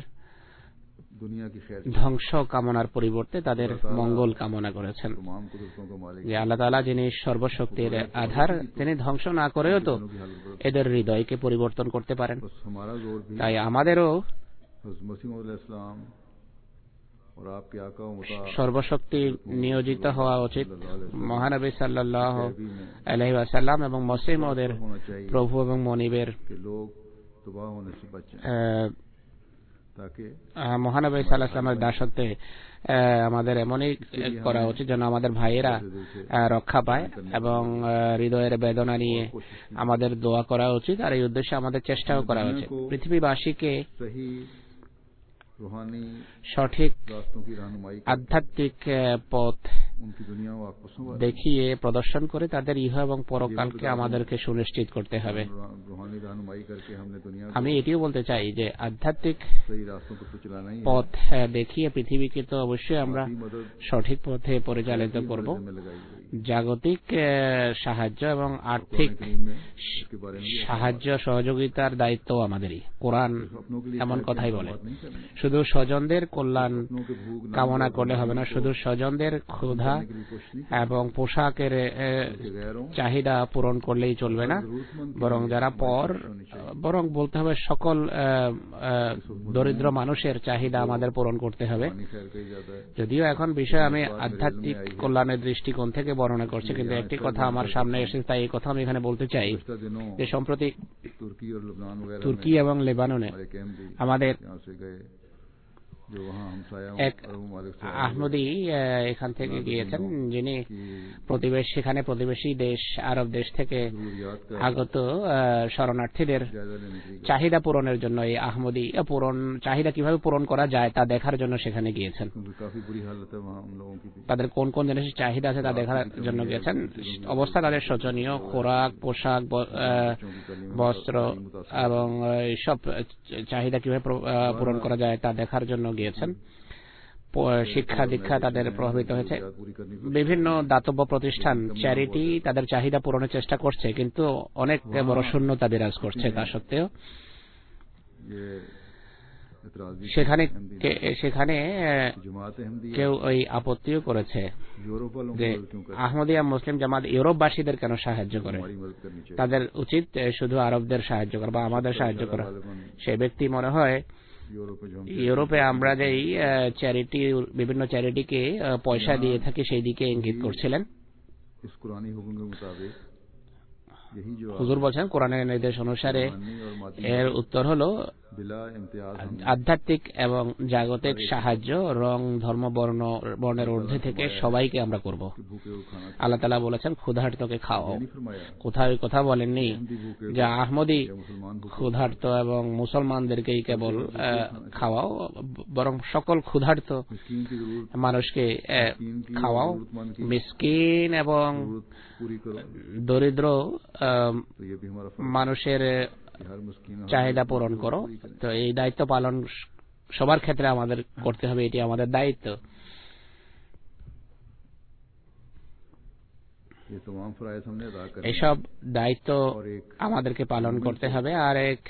ধ্বংস কামনার পরিবর্তে তাদের মঙ্গল কামনা করেছেন। যে আল্লাহ তাআলা যিনি সর্বশক্তির আধার, তিনি ধ্বংস না করেও তো এদের হৃদয়কে পরিবর্তন করতে পারেন। তাই আমাদেরও সর্বশক্তি নিয়োজিত হওয়া উচিত মহানবী সাল্লাল্লাহু আলাইহি ওয়াসাল্লাম এবং মসিহ মওদের প্রভু এবং মনিবের মহানবী সাল্লাল্লাহু আলাইহি ওয়াসাল্লামের দাসত্বে আমাদের এমনই করা উচিত যেন আমাদের ভাইয়েরা রক্ষা পায়, এবং হৃদয়ের বেদনা নিয়ে আমাদের দোয়া করা উচিত, আর এই উদ্দেশ্যে আমাদের চেষ্টাও করা উচিত। পৃথিবীবাসীকে সঠিক আধ্যাত্মিক পথ দেখিয়ে প্রদর্শন করে তাদের ইহ এবং পরকালকে আমাদেরকে সুনিশ্চিত করতে হবে। আমি এটিও বলতে চাই যে আধ্যাত্মিক পথ দেখিয়ে পৃথিবীকে তো অবশ্যই আমরা সঠিক পথে পরিচালিত করব। জাগতিক সাহায্য এবং আর্থিক সাহায্য সহযোগিতার দায়িত্ব আমাদেরই। কোরআন এমন কথাই বলে। শুধু স্বজনদের কল্যাণ কামনা করলে হবে না, শুধু স্বজনদের ক্ষুধা এবং পোশাকের চাহিদা পূরণ করলেই চলবে না, বরং যারা বরং বলতে হবে সকল দরিদ্র মানুষের চাহিদা আমাদের পূরণ করতে হবে। যদিও এখন বিষয় আমি আধ্যাত্মিক কল্যাণের দৃষ্টিকোণ থেকে বর্ণনা করছি, কিন্তু একটি কথা আমার সামনে এসেছে, তাই এই কথা আমি এখানে বলতে চাই যে সম্প্রতি তুর্কি এবং লেবাননে আমাদের এক আহমদী এখান থেকে গিয়েছেন, যিনি সেখানে প্রতিবেশী দেশ আরব দেশ থেকে আগত শরণার্থীদের চাহিদা পূরণের জন্য এই আহমদী চাহিদা কিভাবে পূরণ করা যায় তা দেখার জন্য সেখানে গিয়েছেন। তাদের কোন কোন জিনিসের চাহিদা আছে তা দেখার জন্য গিয়েছেন। অবস্থা তাদের শোচনীয়। খোরাক, পোশাক, বস্ত্র এবং সব চাহিদা কিভাবে পূরণ করা যায় তা দেখার জন্য গিয়েছেন। শিক্ষা দীক্ষা তাদের প্রভাবিত হয়েছে। বিভিন্ন দাতব্য প্রতিষ্ঠান, চ্যারিটি তাদের চাহিদা পূরণের চেষ্টা করছে, কিন্তু অনেক বড় শূন্যতা বিরাজ করছে। তা সত্ত্বেও সেখানে কেউ ওই আপত্তিও করেছে যে আহমদিয়া মুসলিম জামাত ইউরোপবাসীদের কেন সাহায্য করে, তাদের উচিত শুধু আরবদের সাহায্য করা বা আমাদের সাহায্য করা। সে ব্যক্তি মনে হয় ইউরোপে আমরা যে চ্যারিটি, বিভিন্ন চ্যারিটিকে পয়সা দিয়ে থাকি সেই দিকে ইঙ্গিত করছিলেন। হুজুর বলছেন কোরআনের নির্দেশ অনুসারে এর উত্তর হলো আধ্যাত্মিক এবং জাগতিক সাহায্য রং ধর্ম বর্ণের ঊর্ধ্বে থেকে সবাইকে আমরা করব। আল্লাহ তাআলা বলেছেন ক্ষুধার্তকে খাওয়াও। কোথাও কথা বলেননি যে আহমদি ক্ষুধার্ত এবং মুসলমানদেরকেই কেবল খাওয়াও, বরং সকল ক্ষুধার্ত মানুষকে খাওয়াও, মিসকিন এবং দরিদ্র মানুষের চাহিদা পূরণ করো। তো এই দায়িত্ব পালন সবার ক্ষেত্রে আমাদের করতে হবে, এটি আমাদের দায়িত্ব। এইসব দায়িত্ব আমাদেরকে পালন করতে হবে। আর এক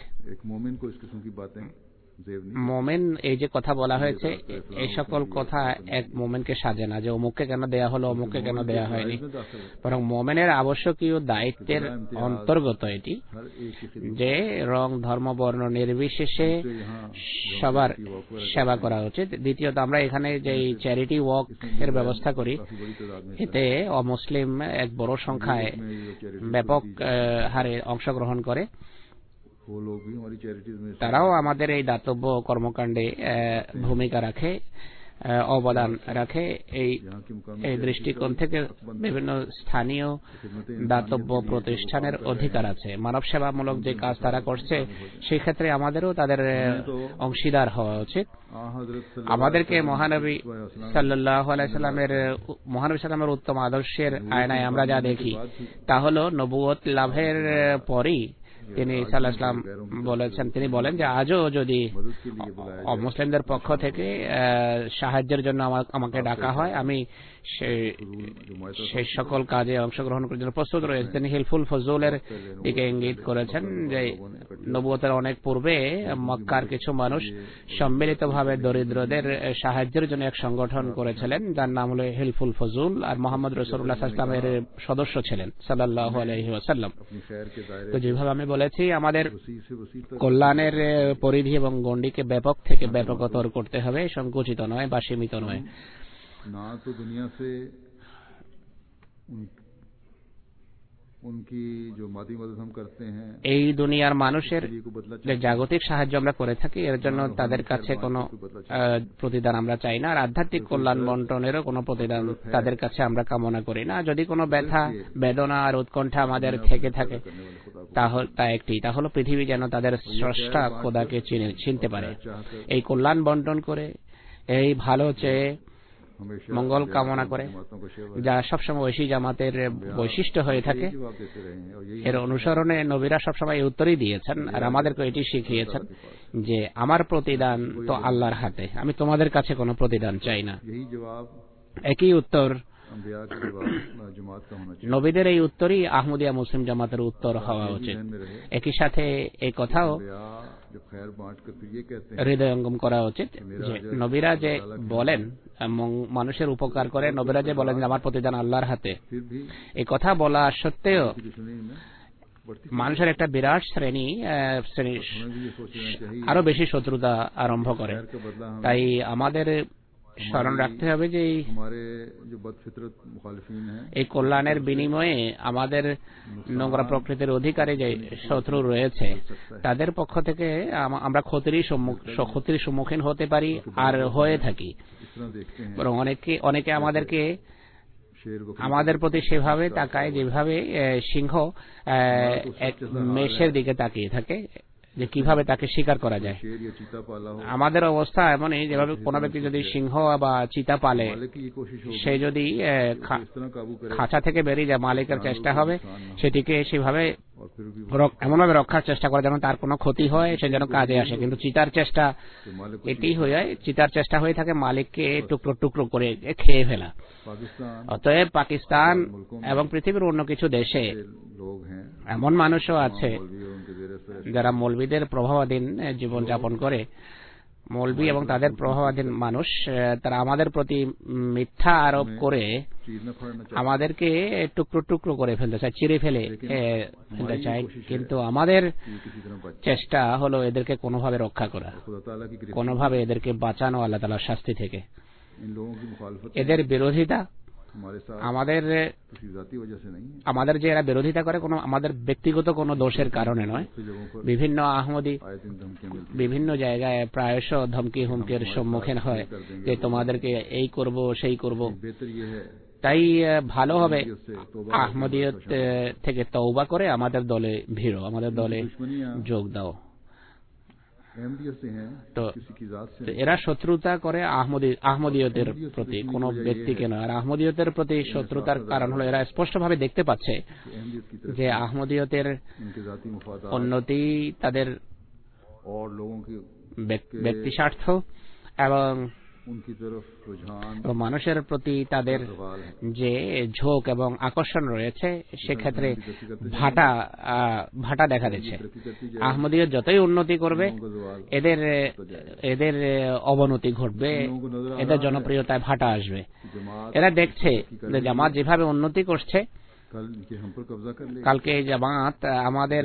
মোমেন, এই যে কথা বলা হয়েছে এই সকল কথা এক মোমেনকে সাজে না, যে অমুককে কেন দেয়া হলো অমুককে কেন দেয়া হয়নি, বরং মোমেনের আবশ্যকীয় দায়িত্বের অন্তর্গত এটি, যে রং ধর্ম বর্ণ নির্বিশেষে সবার সেবা করা উচিত। দ্বিতীয়ত আমরা এখানে যে চ্যারিটি ওয়াক এর ব্যবস্থা করি, এতে অমুসলিম এক বড় সংখ্যায় ব্যাপক হারে অংশগ্রহণ করে। তারাও আমাদের এই দাতব্য কর্মকাণ্ডে ভূমিকা রাখে, অবদান রাখে। এই দৃষ্টিকোণ থেকে বিভিন্ন স্থানীয় দাতব্য প্রতিষ্ঠানের অধিকার আছে। মানব সেবামূলক যে কাজ তারা করছে সেই ক্ষেত্রে আমাদেরও তাদের অংশীদার হওয়া উচিত। আমাদেরকে মহানবী সাল্লাল্লাহু আলাইহি সাল্লামের উত্তম আদর্শের আয়নায় আমরা যা দেখি তা হলো নবুয়ত লাভের পরই তিনি সাল্লাল্লাহু আলাইহি ওয়াসাল্লাম বলেছেন, তিনি বলেন যে আজও যদি মুসলিমদের পক্ষ থেকে সাহায্যের জন্য আমাকে ডাকা হয়, আমি সেই সকল কাজে অংশগ্রহণ করার জন্য প্রস্তুত রয়েছে। তিনি হিলফুল ফজুলের দিকে ইঙ্গিত করেছেন যে নবুয়তের অনেক পূর্বে মক্কার কিছু মানুষ সম্মিলিতভাবে দরিদ্রদের সাহায্যের জন্য এক সংগঠন করেছিলেন, যার নাম হলো হিলফুল ফজুল, আর মুহাম্মদ রাসূলুল্লাহ সাল্লাল্লাহু আলাইহি ওয়াসাল্লামের সদস্য ছিলেন সাল্লাল্লাহু আলাইহি ওয়াসাল্লাম। তো যেভাবে আমি বলেছি, আমাদের কল্যাণের পরিধি এবং গণ্ডিকে ব্যাপক থেকে ব্যাপকতর করতে হবে, সংকুচিত নয় বা সীমিত নয়। না তো দুনিয়া সে এই দুনিয়ার মানুষের যে জাগতিক সাহায্য আমরা করে থাকি এর জন্য তাদের কাছে কোনো প্রতিদান আমরা চাই না, আর আধ্যাত্মিক কল্যাণ বন্টনেরও কোনো প্রতিদান তাদের কাছে আমরা কামনা করি না। যদি কোনো ব্যথা বেদনা আর উৎকণ্ঠা আমাদের থেকে থাকে তা একটি, তা হলো পৃথিবী যেন তাদের স্রষ্টা খোদাকে চিনতে পারে। এই কল্যাণ বন্টন করে, এই ভালো চেয়ে মঙ্গল কামনা করে, যা সবসময় ঐশী জামাতের বৈশিষ্ট্য হয়ে থাকে। এর অনুসরণে নবীরা সবসময় এই উত্তরই দিয়েছেন, আর আমাদেরকে এটি শিখিয়েছেন যে আমার প্রতিদান তো আল্লাহর হাতে, আমি তোমাদের কাছে কোনো প্রতিদান চাই না। একই উত্তর নবীদের, এই উত্তরই আহমদিয়া মুসলিম জামাতের উত্তর হওয়া উচিত। একই সাথে এই কথাও হৃদয়ঙ্গম করা উচিত যে নবীরা যে বলেন মানুষের উপকার করে, নবীরা যে বলেন আমার প্রতিদান আল্লাহর হাতে, এই কথা বলা সত্ত্বেও মানুষের একটা বিরাট শ্রেণী আরো বেশি শত্রুতা আরম্ভ করে। তাই আমাদের স্মরণ রাখতে হবে যে এই কল্যাণের বিনিময়ে আমাদের নোংরা প্রকৃতির অধিকারে যে শত্রু রয়েছে তাদের পক্ষ থেকে আমরা ক্ষতির সম্মুখীন হতে পারি আর হয়ে থাকি। বরং অনেকে আমাদের প্রতি সেভাবে তাকায় যেভাবে সিংহ মেষের দিকে তাকিয়ে থাকে, যে কিভাবে তাকে শিকার করা যায়। আমাদের অবস্থা এমনই, যেভাবে কোনো ব্যক্তি যদি সিংহ বা চিতা পালে, সে যদি খাঁচা থেকে বেরিয়ে যায়, মালিকের চেষ্টা হবে সেটিকে সেভাবে এমনভাবে রক্ষার চেষ্টা করে যেন তার কোনো ক্ষতি হয়, সে যেন কাজে আসে। কিন্তু চিতার চেষ্টা হয়ে থাকে মালিককে টুকরো টুকরো করে খেয়ে ফেলা। অতএব পাকিস্তান এবং পৃথিবীর অন্য কিছু দেশে এমন মানুষও আছে যারা মৌলবীদের প্রভাবাধীন জীবন যাপন করে। মৌলভী এবং তাদের প্রভাবাধীন মানুষ তারা আমাদের প্রতি মিথ্যা আরোপ করে আমাদেরকে টুকরো টুকরো করে ফেলতে চায়, চিরে ফেলতে চায়। কিন্তু আমাদের চেষ্টা হলো এদেরকে কোনোভাবে রক্ষা করা, কোনোভাবে এদেরকে বাঁচানো আল্লাহ তাআলার শাস্তি থেকে। এদের বিরোধিতা আমাদের যে এরা বিরোধিতা করে কোনো আমাদের ব্যক্তিগত কোনো দোষের কারণে নয়। বিভিন্ন আহমদী বিভিন্ন জায়গায় প্রায়শ ধমকি হুমকির সম্মুখীন হয় যে তোমাদেরকে এই করব সেই করব। তাই ভালো হবে আহমদিয়ত থেকে তওবা করে আমাদের দলে ভিড়ো, আমাদের দলে যোগ দাও। তো এরা শত্রুতা করে আহমদিয়তের প্রতি, কোনো ব্যক্তিকে নয়। আর আহমদিয়তের প্রতি শত্রুতার কারণ হলো এরা স্পষ্টভাবে দেখতে পাচ্ছে যে আহমদিয়তের উন্নতি তাদের ব্যক্তি স্বার্থ এবং মানুষের প্রতি তাদের যে ঝোঁক এবং আকর্ষণ রয়েছে সেক্ষেত্রে ভাটা দেখা দিচ্ছে। আহমদিয়ত যতই উন্নতি করবে এদের অবনতি ঘটবে, এদের জনপ্রিয়তায় ভাটা আসবে। এরা দেখছে যে জামাত যেভাবে উন্নতি করছে, কালকে জামাত আমাদের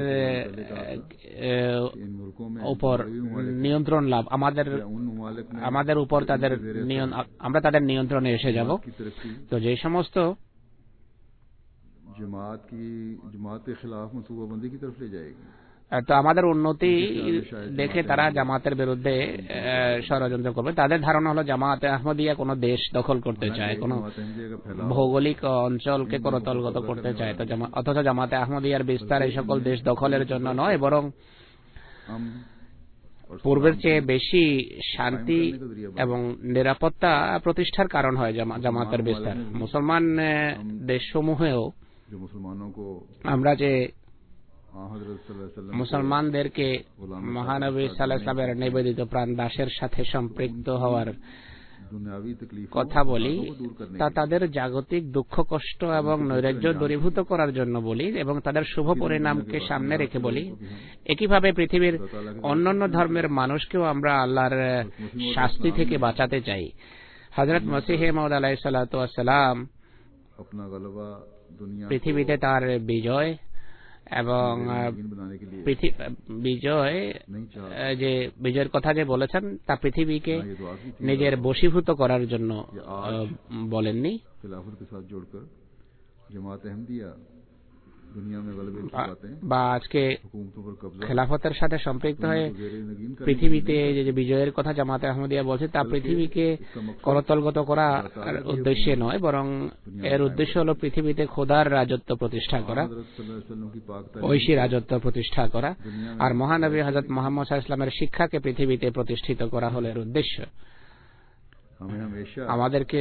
উপর নিয়ন্ত্রণ লাভ, আমাদের উপর তাদের আমরা তাদের নিয়ন্ত্রণে এসে যাব। তো যে সমস্ত তো আমাদের উন্নতি দেখে তারা জামাতের বিরুদ্ধে ষড়যন্ত্র করবে। তাদের ধারণা হলো জামাতে আহমদিয়া কোনো দেশ দখল করতে চায়, কোনো ভৌগোলিক অঞ্চলকে করতলগত করতে চায়। তো অথচ জামাতে আহমদিয়ার বিস্তার এই সকল দেশ দখলের জন্য নয়, বরং পূর্বের চেয়ে বেশি শান্তি এবং নিরাপত্তা প্রতিষ্ঠার কারণ হয় জামাতের বিস্তার। মুসলমান দেশসমূহেও আমরা যে মুসলমানদেরকে মহানবী সাল্লাল্লাহু আলাইহি ওয়াসাল্লামের নিবেদিত প্রাণ দাসের সাথে সম্পৃক্ত হওয়ার কথা বলি, তা তাদের জাগতিক দুঃখ কষ্ট এবং নৈরাজ্য দূরীভূত করার জন্য বলি এবং তাদের শুভ পরিণামকে সামনে রেখে বলি। একইভাবে পৃথিবীর অন্যান্য ধর্মের মানুষকেও আমরা আল্লাহর শাস্তি থেকে বাঁচাতে চাই। হযরত মসিহ মাউদ আলাইহিস সালাতু ওয়াস সালাম পৃথিবীতে তার বিজয় এবং বিজয়ের কথা যে বলেছেন তা পৃথিবীকে নিজের বশীভূত করার জন্য বলেননি, বা আজকে খেলাফতের সাথে সম্পৃক্ত হয়ে পৃথিবীতে যে বিজয়ের কথা জামাতে আহমদিয়া বলছে তা পৃথিবীকে করতলগত করা উদ্দেশ্যে নয়, বরং এর উদ্দেশ্য হলো পৃথিবীতে খোদার রাজত্ব প্রতিষ্ঠা করা, ঐশী রাজত্ব প্রতিষ্ঠা করা। আর মহানবী হযরত মুহাম্মদ সাল্লাল্লাহু আলাইহি ওয়াসাল্লামের শিক্ষাকে পৃথিবীতে প্রতিষ্ঠিত করা হলো এর উদ্দেশ্য। আমাদেরকে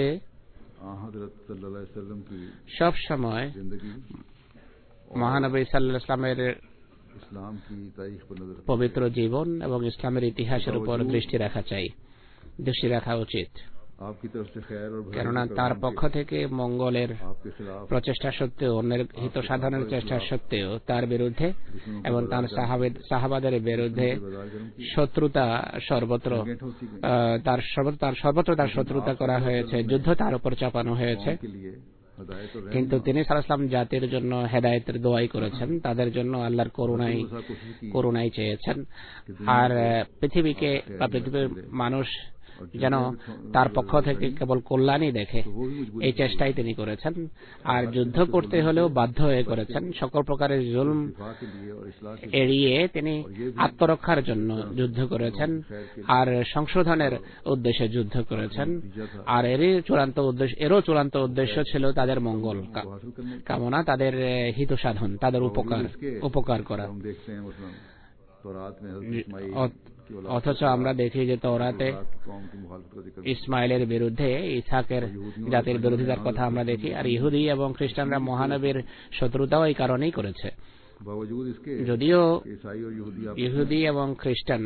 সব সময় মহানবী সাল্লাল্লাহু আলাইহি ওয়াসাল্লামের পবিত্র জীবন এবং ইসলামের ইতিহাসের উপর দৃষ্টি রাখা উচিত, কেননা তার পক্ষ থেকে মঙ্গলের প্রচেষ্টা সত্ত্বেও, অন্যের হিত সাধনের চেষ্টা সত্ত্বেও তার বিরুদ্ধে এবং তার সাহাবাদের বিরুদ্ধে শত্রুতা সর্বত্র তার শত্রুতা করা হয়েছে, যুদ্ধ তার উপর চাপানো হয়েছে। কিন্তু তিনি সাল্লাল্লাহু আলাইহি ওয়াসাল্লাম জাতির জন্য হেদায়েতের দোয়াই করেছেন, তাদের জন্য আল্লাহর করুণাই চেয়েছেন। আর পৃথিবীকে বা পৃথিবীর মানুষ যেন তার পক্ষ থেকে কেবল কল্যাণই দেখে, এই চেষ্টাই তিনি করেছেন। আর যুদ্ধ করতে হলেও বাধ্য হয়ে করেছেন। সকল প্রকারের জুলম এড়িয়ে তিনি আত্মরক্ষার জন্য যুদ্ধ করেছেন আর সংশোধনের উদ্দেশ্যে যুদ্ধ করেছেন। আর এরও চূড়ান্ত উদ্দেশ্য ছিল তাদের মঙ্গল কামনা, তাদের হিত সাধন, তাদের উপকার করা। অথচ আমরা দেখি যে তওরাতে ইসমাইলের বিরুদ্ধে, ইসহাকের জাতির বিরোধিতার কথা আমরা দেখি। আর ইহুদি এবং খ্রিস্টানরা মহানবীর শত্রুতাও এই কারণেই করেছে। যদিও ইহুদি এবং খ্রিস্টান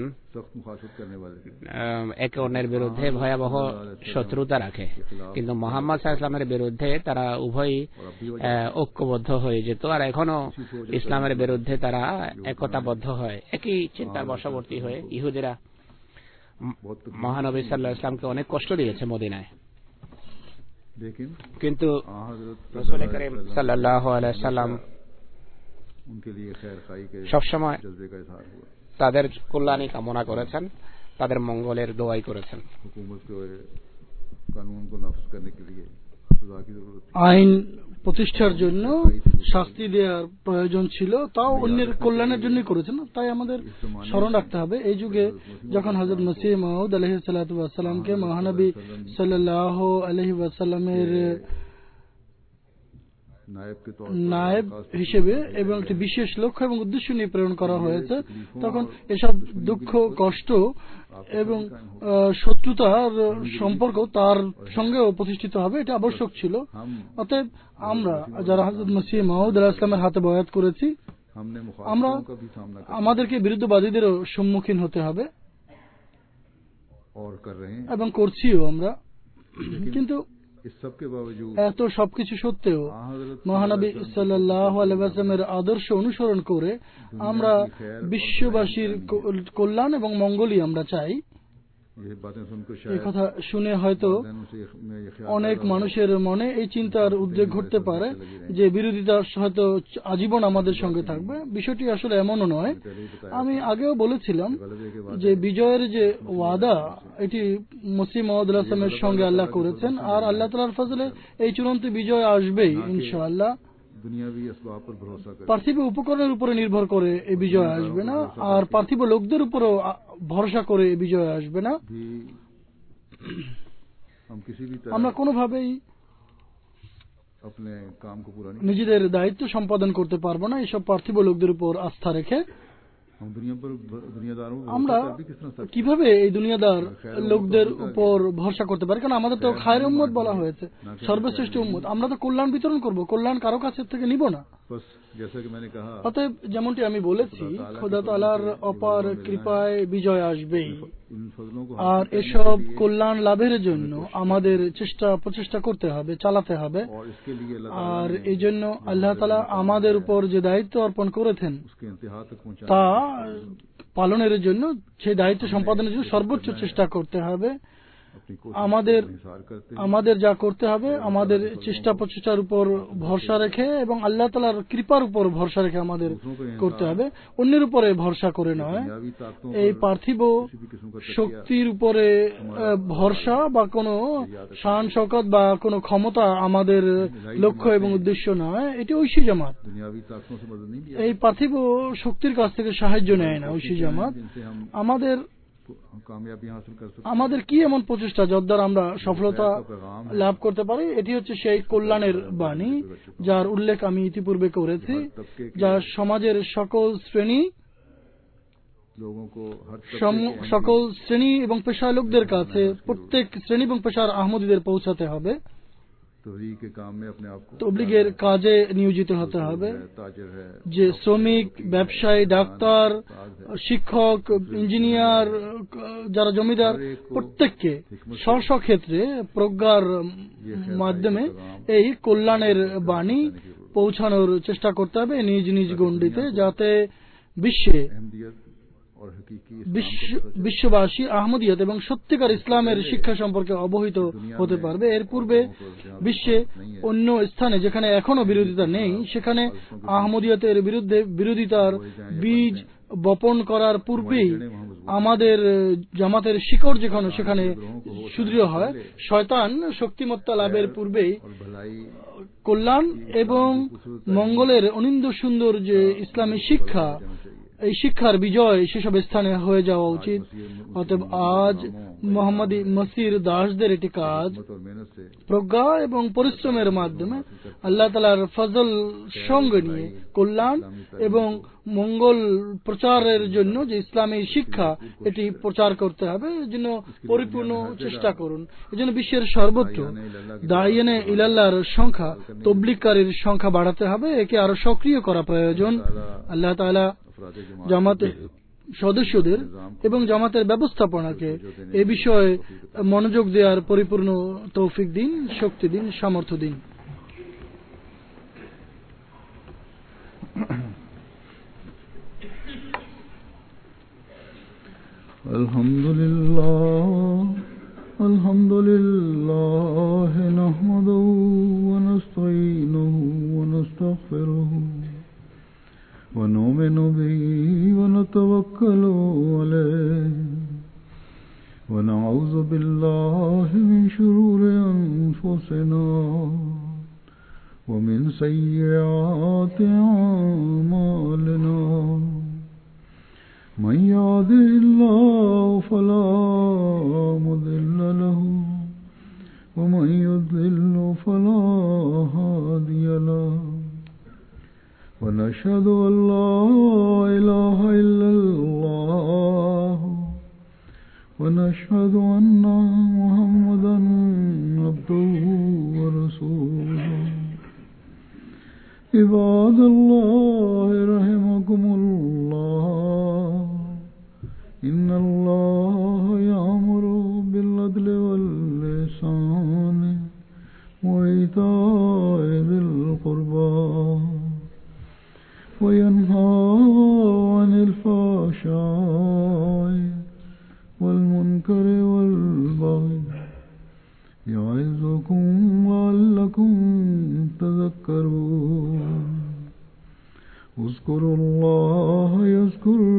একে অন্যের বিরুদ্ধে ভয়াবহ শত্রুতা রাখে, কিন্তু মুহাম্মদ সাল্লাল্লাহু আলাইহি ওয়াসাল্লামের বিরুদ্ধে তারা উভয়ই ঐক্যবদ্ধ হয়ে যেত। আর এখনো ইসলামের বিরুদ্ধে তারা একতাবদ্ধ হয়, একই চিন্তার বশবর্তী হয়ে। ইহুদিরা মহানবী সাল্লাল্লাহু আলাইহি ওয়াসাল্লামকে অনেক কষ্ট দিয়েছে মদিনায়, কিন্তু রাসূল করিম সাল্লাল্লাহু আলাইহি ওয়াসাল্লাম সবসময় তাদের কল্যাণই কামনা করেছেন, তাদের মঙ্গলের দোয়াই করেছেন। আইন প্রতিষ্ঠার জন্য শাস্তি দেওয়ার প্রয়োজন ছিল, তাও অন্যের কল্যাণের জন্যই করেছেন। তাই আমাদের স্মরণ রাখতে হবে, এই যুগে যখন হযরত মসিহ মাউদ আলাইহিস সালাতু ওয়াস সালামকে মহানবী সাল্লাল্লাহু আলাইহি ওয়াসাল্লামের নায়েব হিসেবে এবং একটি বিশেষ লক্ষ্য এবং উদ্দেশ্য নিয়ে প্রেরণ করা হয়েছে, তখন এসব দুঃখ, কষ্ট এবং শত্রুতার সম্পর্ক তার সঙ্গেও প্রতিষ্ঠিত হবে, এটা আবশ্যক ছিল। অতএব আমরা যারা হযরত মসিহ মাউদ আলাইহিস সালামের হাতে বয়াত করেছি, আমরা আমাদেরকে বিরুদ্ধবাদীদেরও সম্মুখীন হতে হবে এবং করছিও আমরা। কিন্তু এত সবকিছু সত্ত্বেও মহানবী সাল্লাল্লাহু আলাইহি ওয়াসাল্লামের আদর্শ অনুসরণ করে আমরা বিশ্ববাসীর কল্যাণ এবং মঙ্গলই আমরা চাই। এই কথা শুনে হয়তো অনেক মানুষের মনে এই চিন্তার উদ্রেক ঘটতে পারে যে বিরোধিতা হয়তো আজীবন আমাদের সঙ্গে থাকবে। বিষয়টি আসলে এমনও নয়। আমি আগেও বলেছিলাম যে বিজয়ের যে ওয়াদা, এটি মসিহ মাউদ আলাইহিস সালামের সঙ্গে আল্লাহ করেছেন, আর আল্লাহ তাআলার ফজলে এই চূড়ান্ত বিজয় আসবেই ইনশাআল্লাহ। পার্থিব উপকরণের উপরে নির্ভর করে এই বিজয় আসবে না, আর পার্থিব লোকদের উপরও ভরসা করে এই বিজয় আসবে না। আমরা কোনোভাবেই নিজেদের দায়িত্ব সম্পাদন করতে পারবো না এইসব পার্থিব লোকদের উপর আস্থা রেখে। আমরা কিভাবে এই দুনিয়াদার লোকদের উপর ভরসা করতে পারি? কারণ আমাদের তো খায়র উম্মত বলা হয়েছে, সর্বশ্রেষ্ঠ উম্মত। আমরা তো কল্যাণ বিতরণ করব, কল্যাণ কারো কাছে থেকে নিব না। অতএব যেমনটি আমি বলেছি, খোদা তাআলার অপার কৃপায় বিজয় আসবেই, আর এসব কল্যাণ লাভের জন্য আমাদের প্রচেষ্টা করতে হবে, চালাতে হবে। আর এই জন্য আল্লাহ তাআলা আমাদের উপর যে দায়িত্ব অর্পণ করেছেন তা পালনের জন্য, সেই দায়িত্ব সম্পাদনের জন্য সর্বোচ্চ চেষ্টা করতে হবে। আমাদের যা করতে হবে, আমাদের চেষ্টা প্রচেষ্টার উপর ভরসা রেখে এবং আল্লাহ তাআলার কৃপার উপর ভরসা রেখে আমাদের করতে হবে, অন্যের উপরে ভরসা করে নয়। এই পার্থিব শক্তির উপরে ভরসা বা কোনো শান শওকত বা কোনো ক্ষমতা আমাদের লক্ষ্য এবং উদ্দেশ্য নয়। এটি ঐশী জামাত এই পার্থিব শক্তির কাছ থেকে সাহায্য নেয় না। ঐশী জামাত আমাদের কি এমন প্রচেষ্টা যদ্বারা আমরা সফলতা লাভ করতে পারি? এটি হচ্ছে সেই কল্যাণের বাণী যার উল্লেখ আমি ইতিপূর্বে করেছি, যা সমাজের সকল শ্রেণী এবং পেশার লোকদের কাছে, প্রত্যেক শ্রেণী এবং পেশার আহমদীদের পৌঁছাতে হবে। তবলিগের কাজে নিয়োজিত হতে হবে। যে শ্রমিক, ব্যবসায়ী, ডাক্তার, শিক্ষক, ইঞ্জিনিয়ার, যারা জমিদার, প্রত্যেককে স্ব ক্ষেত্রে প্রজ্ঞার মাধ্যমে এই কল্যাণের বাণী পৌঁছানোর চেষ্টা করতে হবে নিজ নিজ গণ্ডিতে, যাতে বিশ্ববাসী আহমদিয়ত এবং সত্যিকার ইসলামের শিক্ষা সম্পর্কে অবহিত হতে পারবে। এর পূর্বে বিশ্বে অন্য স্থানে যেখানে এখনো বিরোধিতা নেই, সেখানে আহমদিয়তের বিরুদ্ধে বিরোধিতার বীজ বপন করার পূর্বেই আমাদের জামাতের শিকড় সেখানে সুদৃঢ় হয়। শয়তান শক্তিমত্তা লাভের পূর্বেই কল্যাণ এবং মঙ্গলের অনিন্দ সুন্দর যে ইসলামী শিক্ষা, এই শিক্ষার বিজয় সেসব স্থানে হয়ে যাওয়া উচিত। অতএব আজ মোহাম্মদী মসির দাসদের এটি কাজ, প্রজ্ঞা এবং পরিশ্রমের মাধ্যমে আল্লাহ তাআলার ফজল সঙ্গে নিয়ে কল্যাণ এবং মঙ্গল প্রচারের জন্য যে ইসলামী শিক্ষা, এটি প্রচার করতে হবে। এর জন্য পরিপূর্ণ চেষ্টা করুন। এই জন্য বিশ্বের সর্বত্র দাইয়ানে ইলাল্লাহর সংখ্যা, তবলিগকারীর সংখ্যা বাড়াতে হবে। একে আরো সক্রিয় করা প্রয়োজন। আল্লাহ তাআলা জামাতের সদস্যদের এবং জামাতের ব্যবস্থাপনাকে এ বিষয়ে মনোযোগ দেওয়ার পরিপূর্ণ তৌফিক দিন, শক্তি দিন, সামর্থ্য দিন। الحمد لله نحمده ونستعينه ونستغفره ونؤمن به ونتوكل عليه ونعوذ بالله من شرور أنفسنا ومن سيئات أعمالنا من يهده الله فلا مضل له ومن يضلل فلا هادي له ونشهد أن لا إله إلا الله ونشهد أن محمدا عبده ورسوله عباد الله رحمكم الله إن الله يأمر بالعدل والإحسان وإيتاء ذي القربى وينهى عن الفحشاء والمنكر والبغي يعظكم لعلكم تذكرون اذكروا الله يذكركم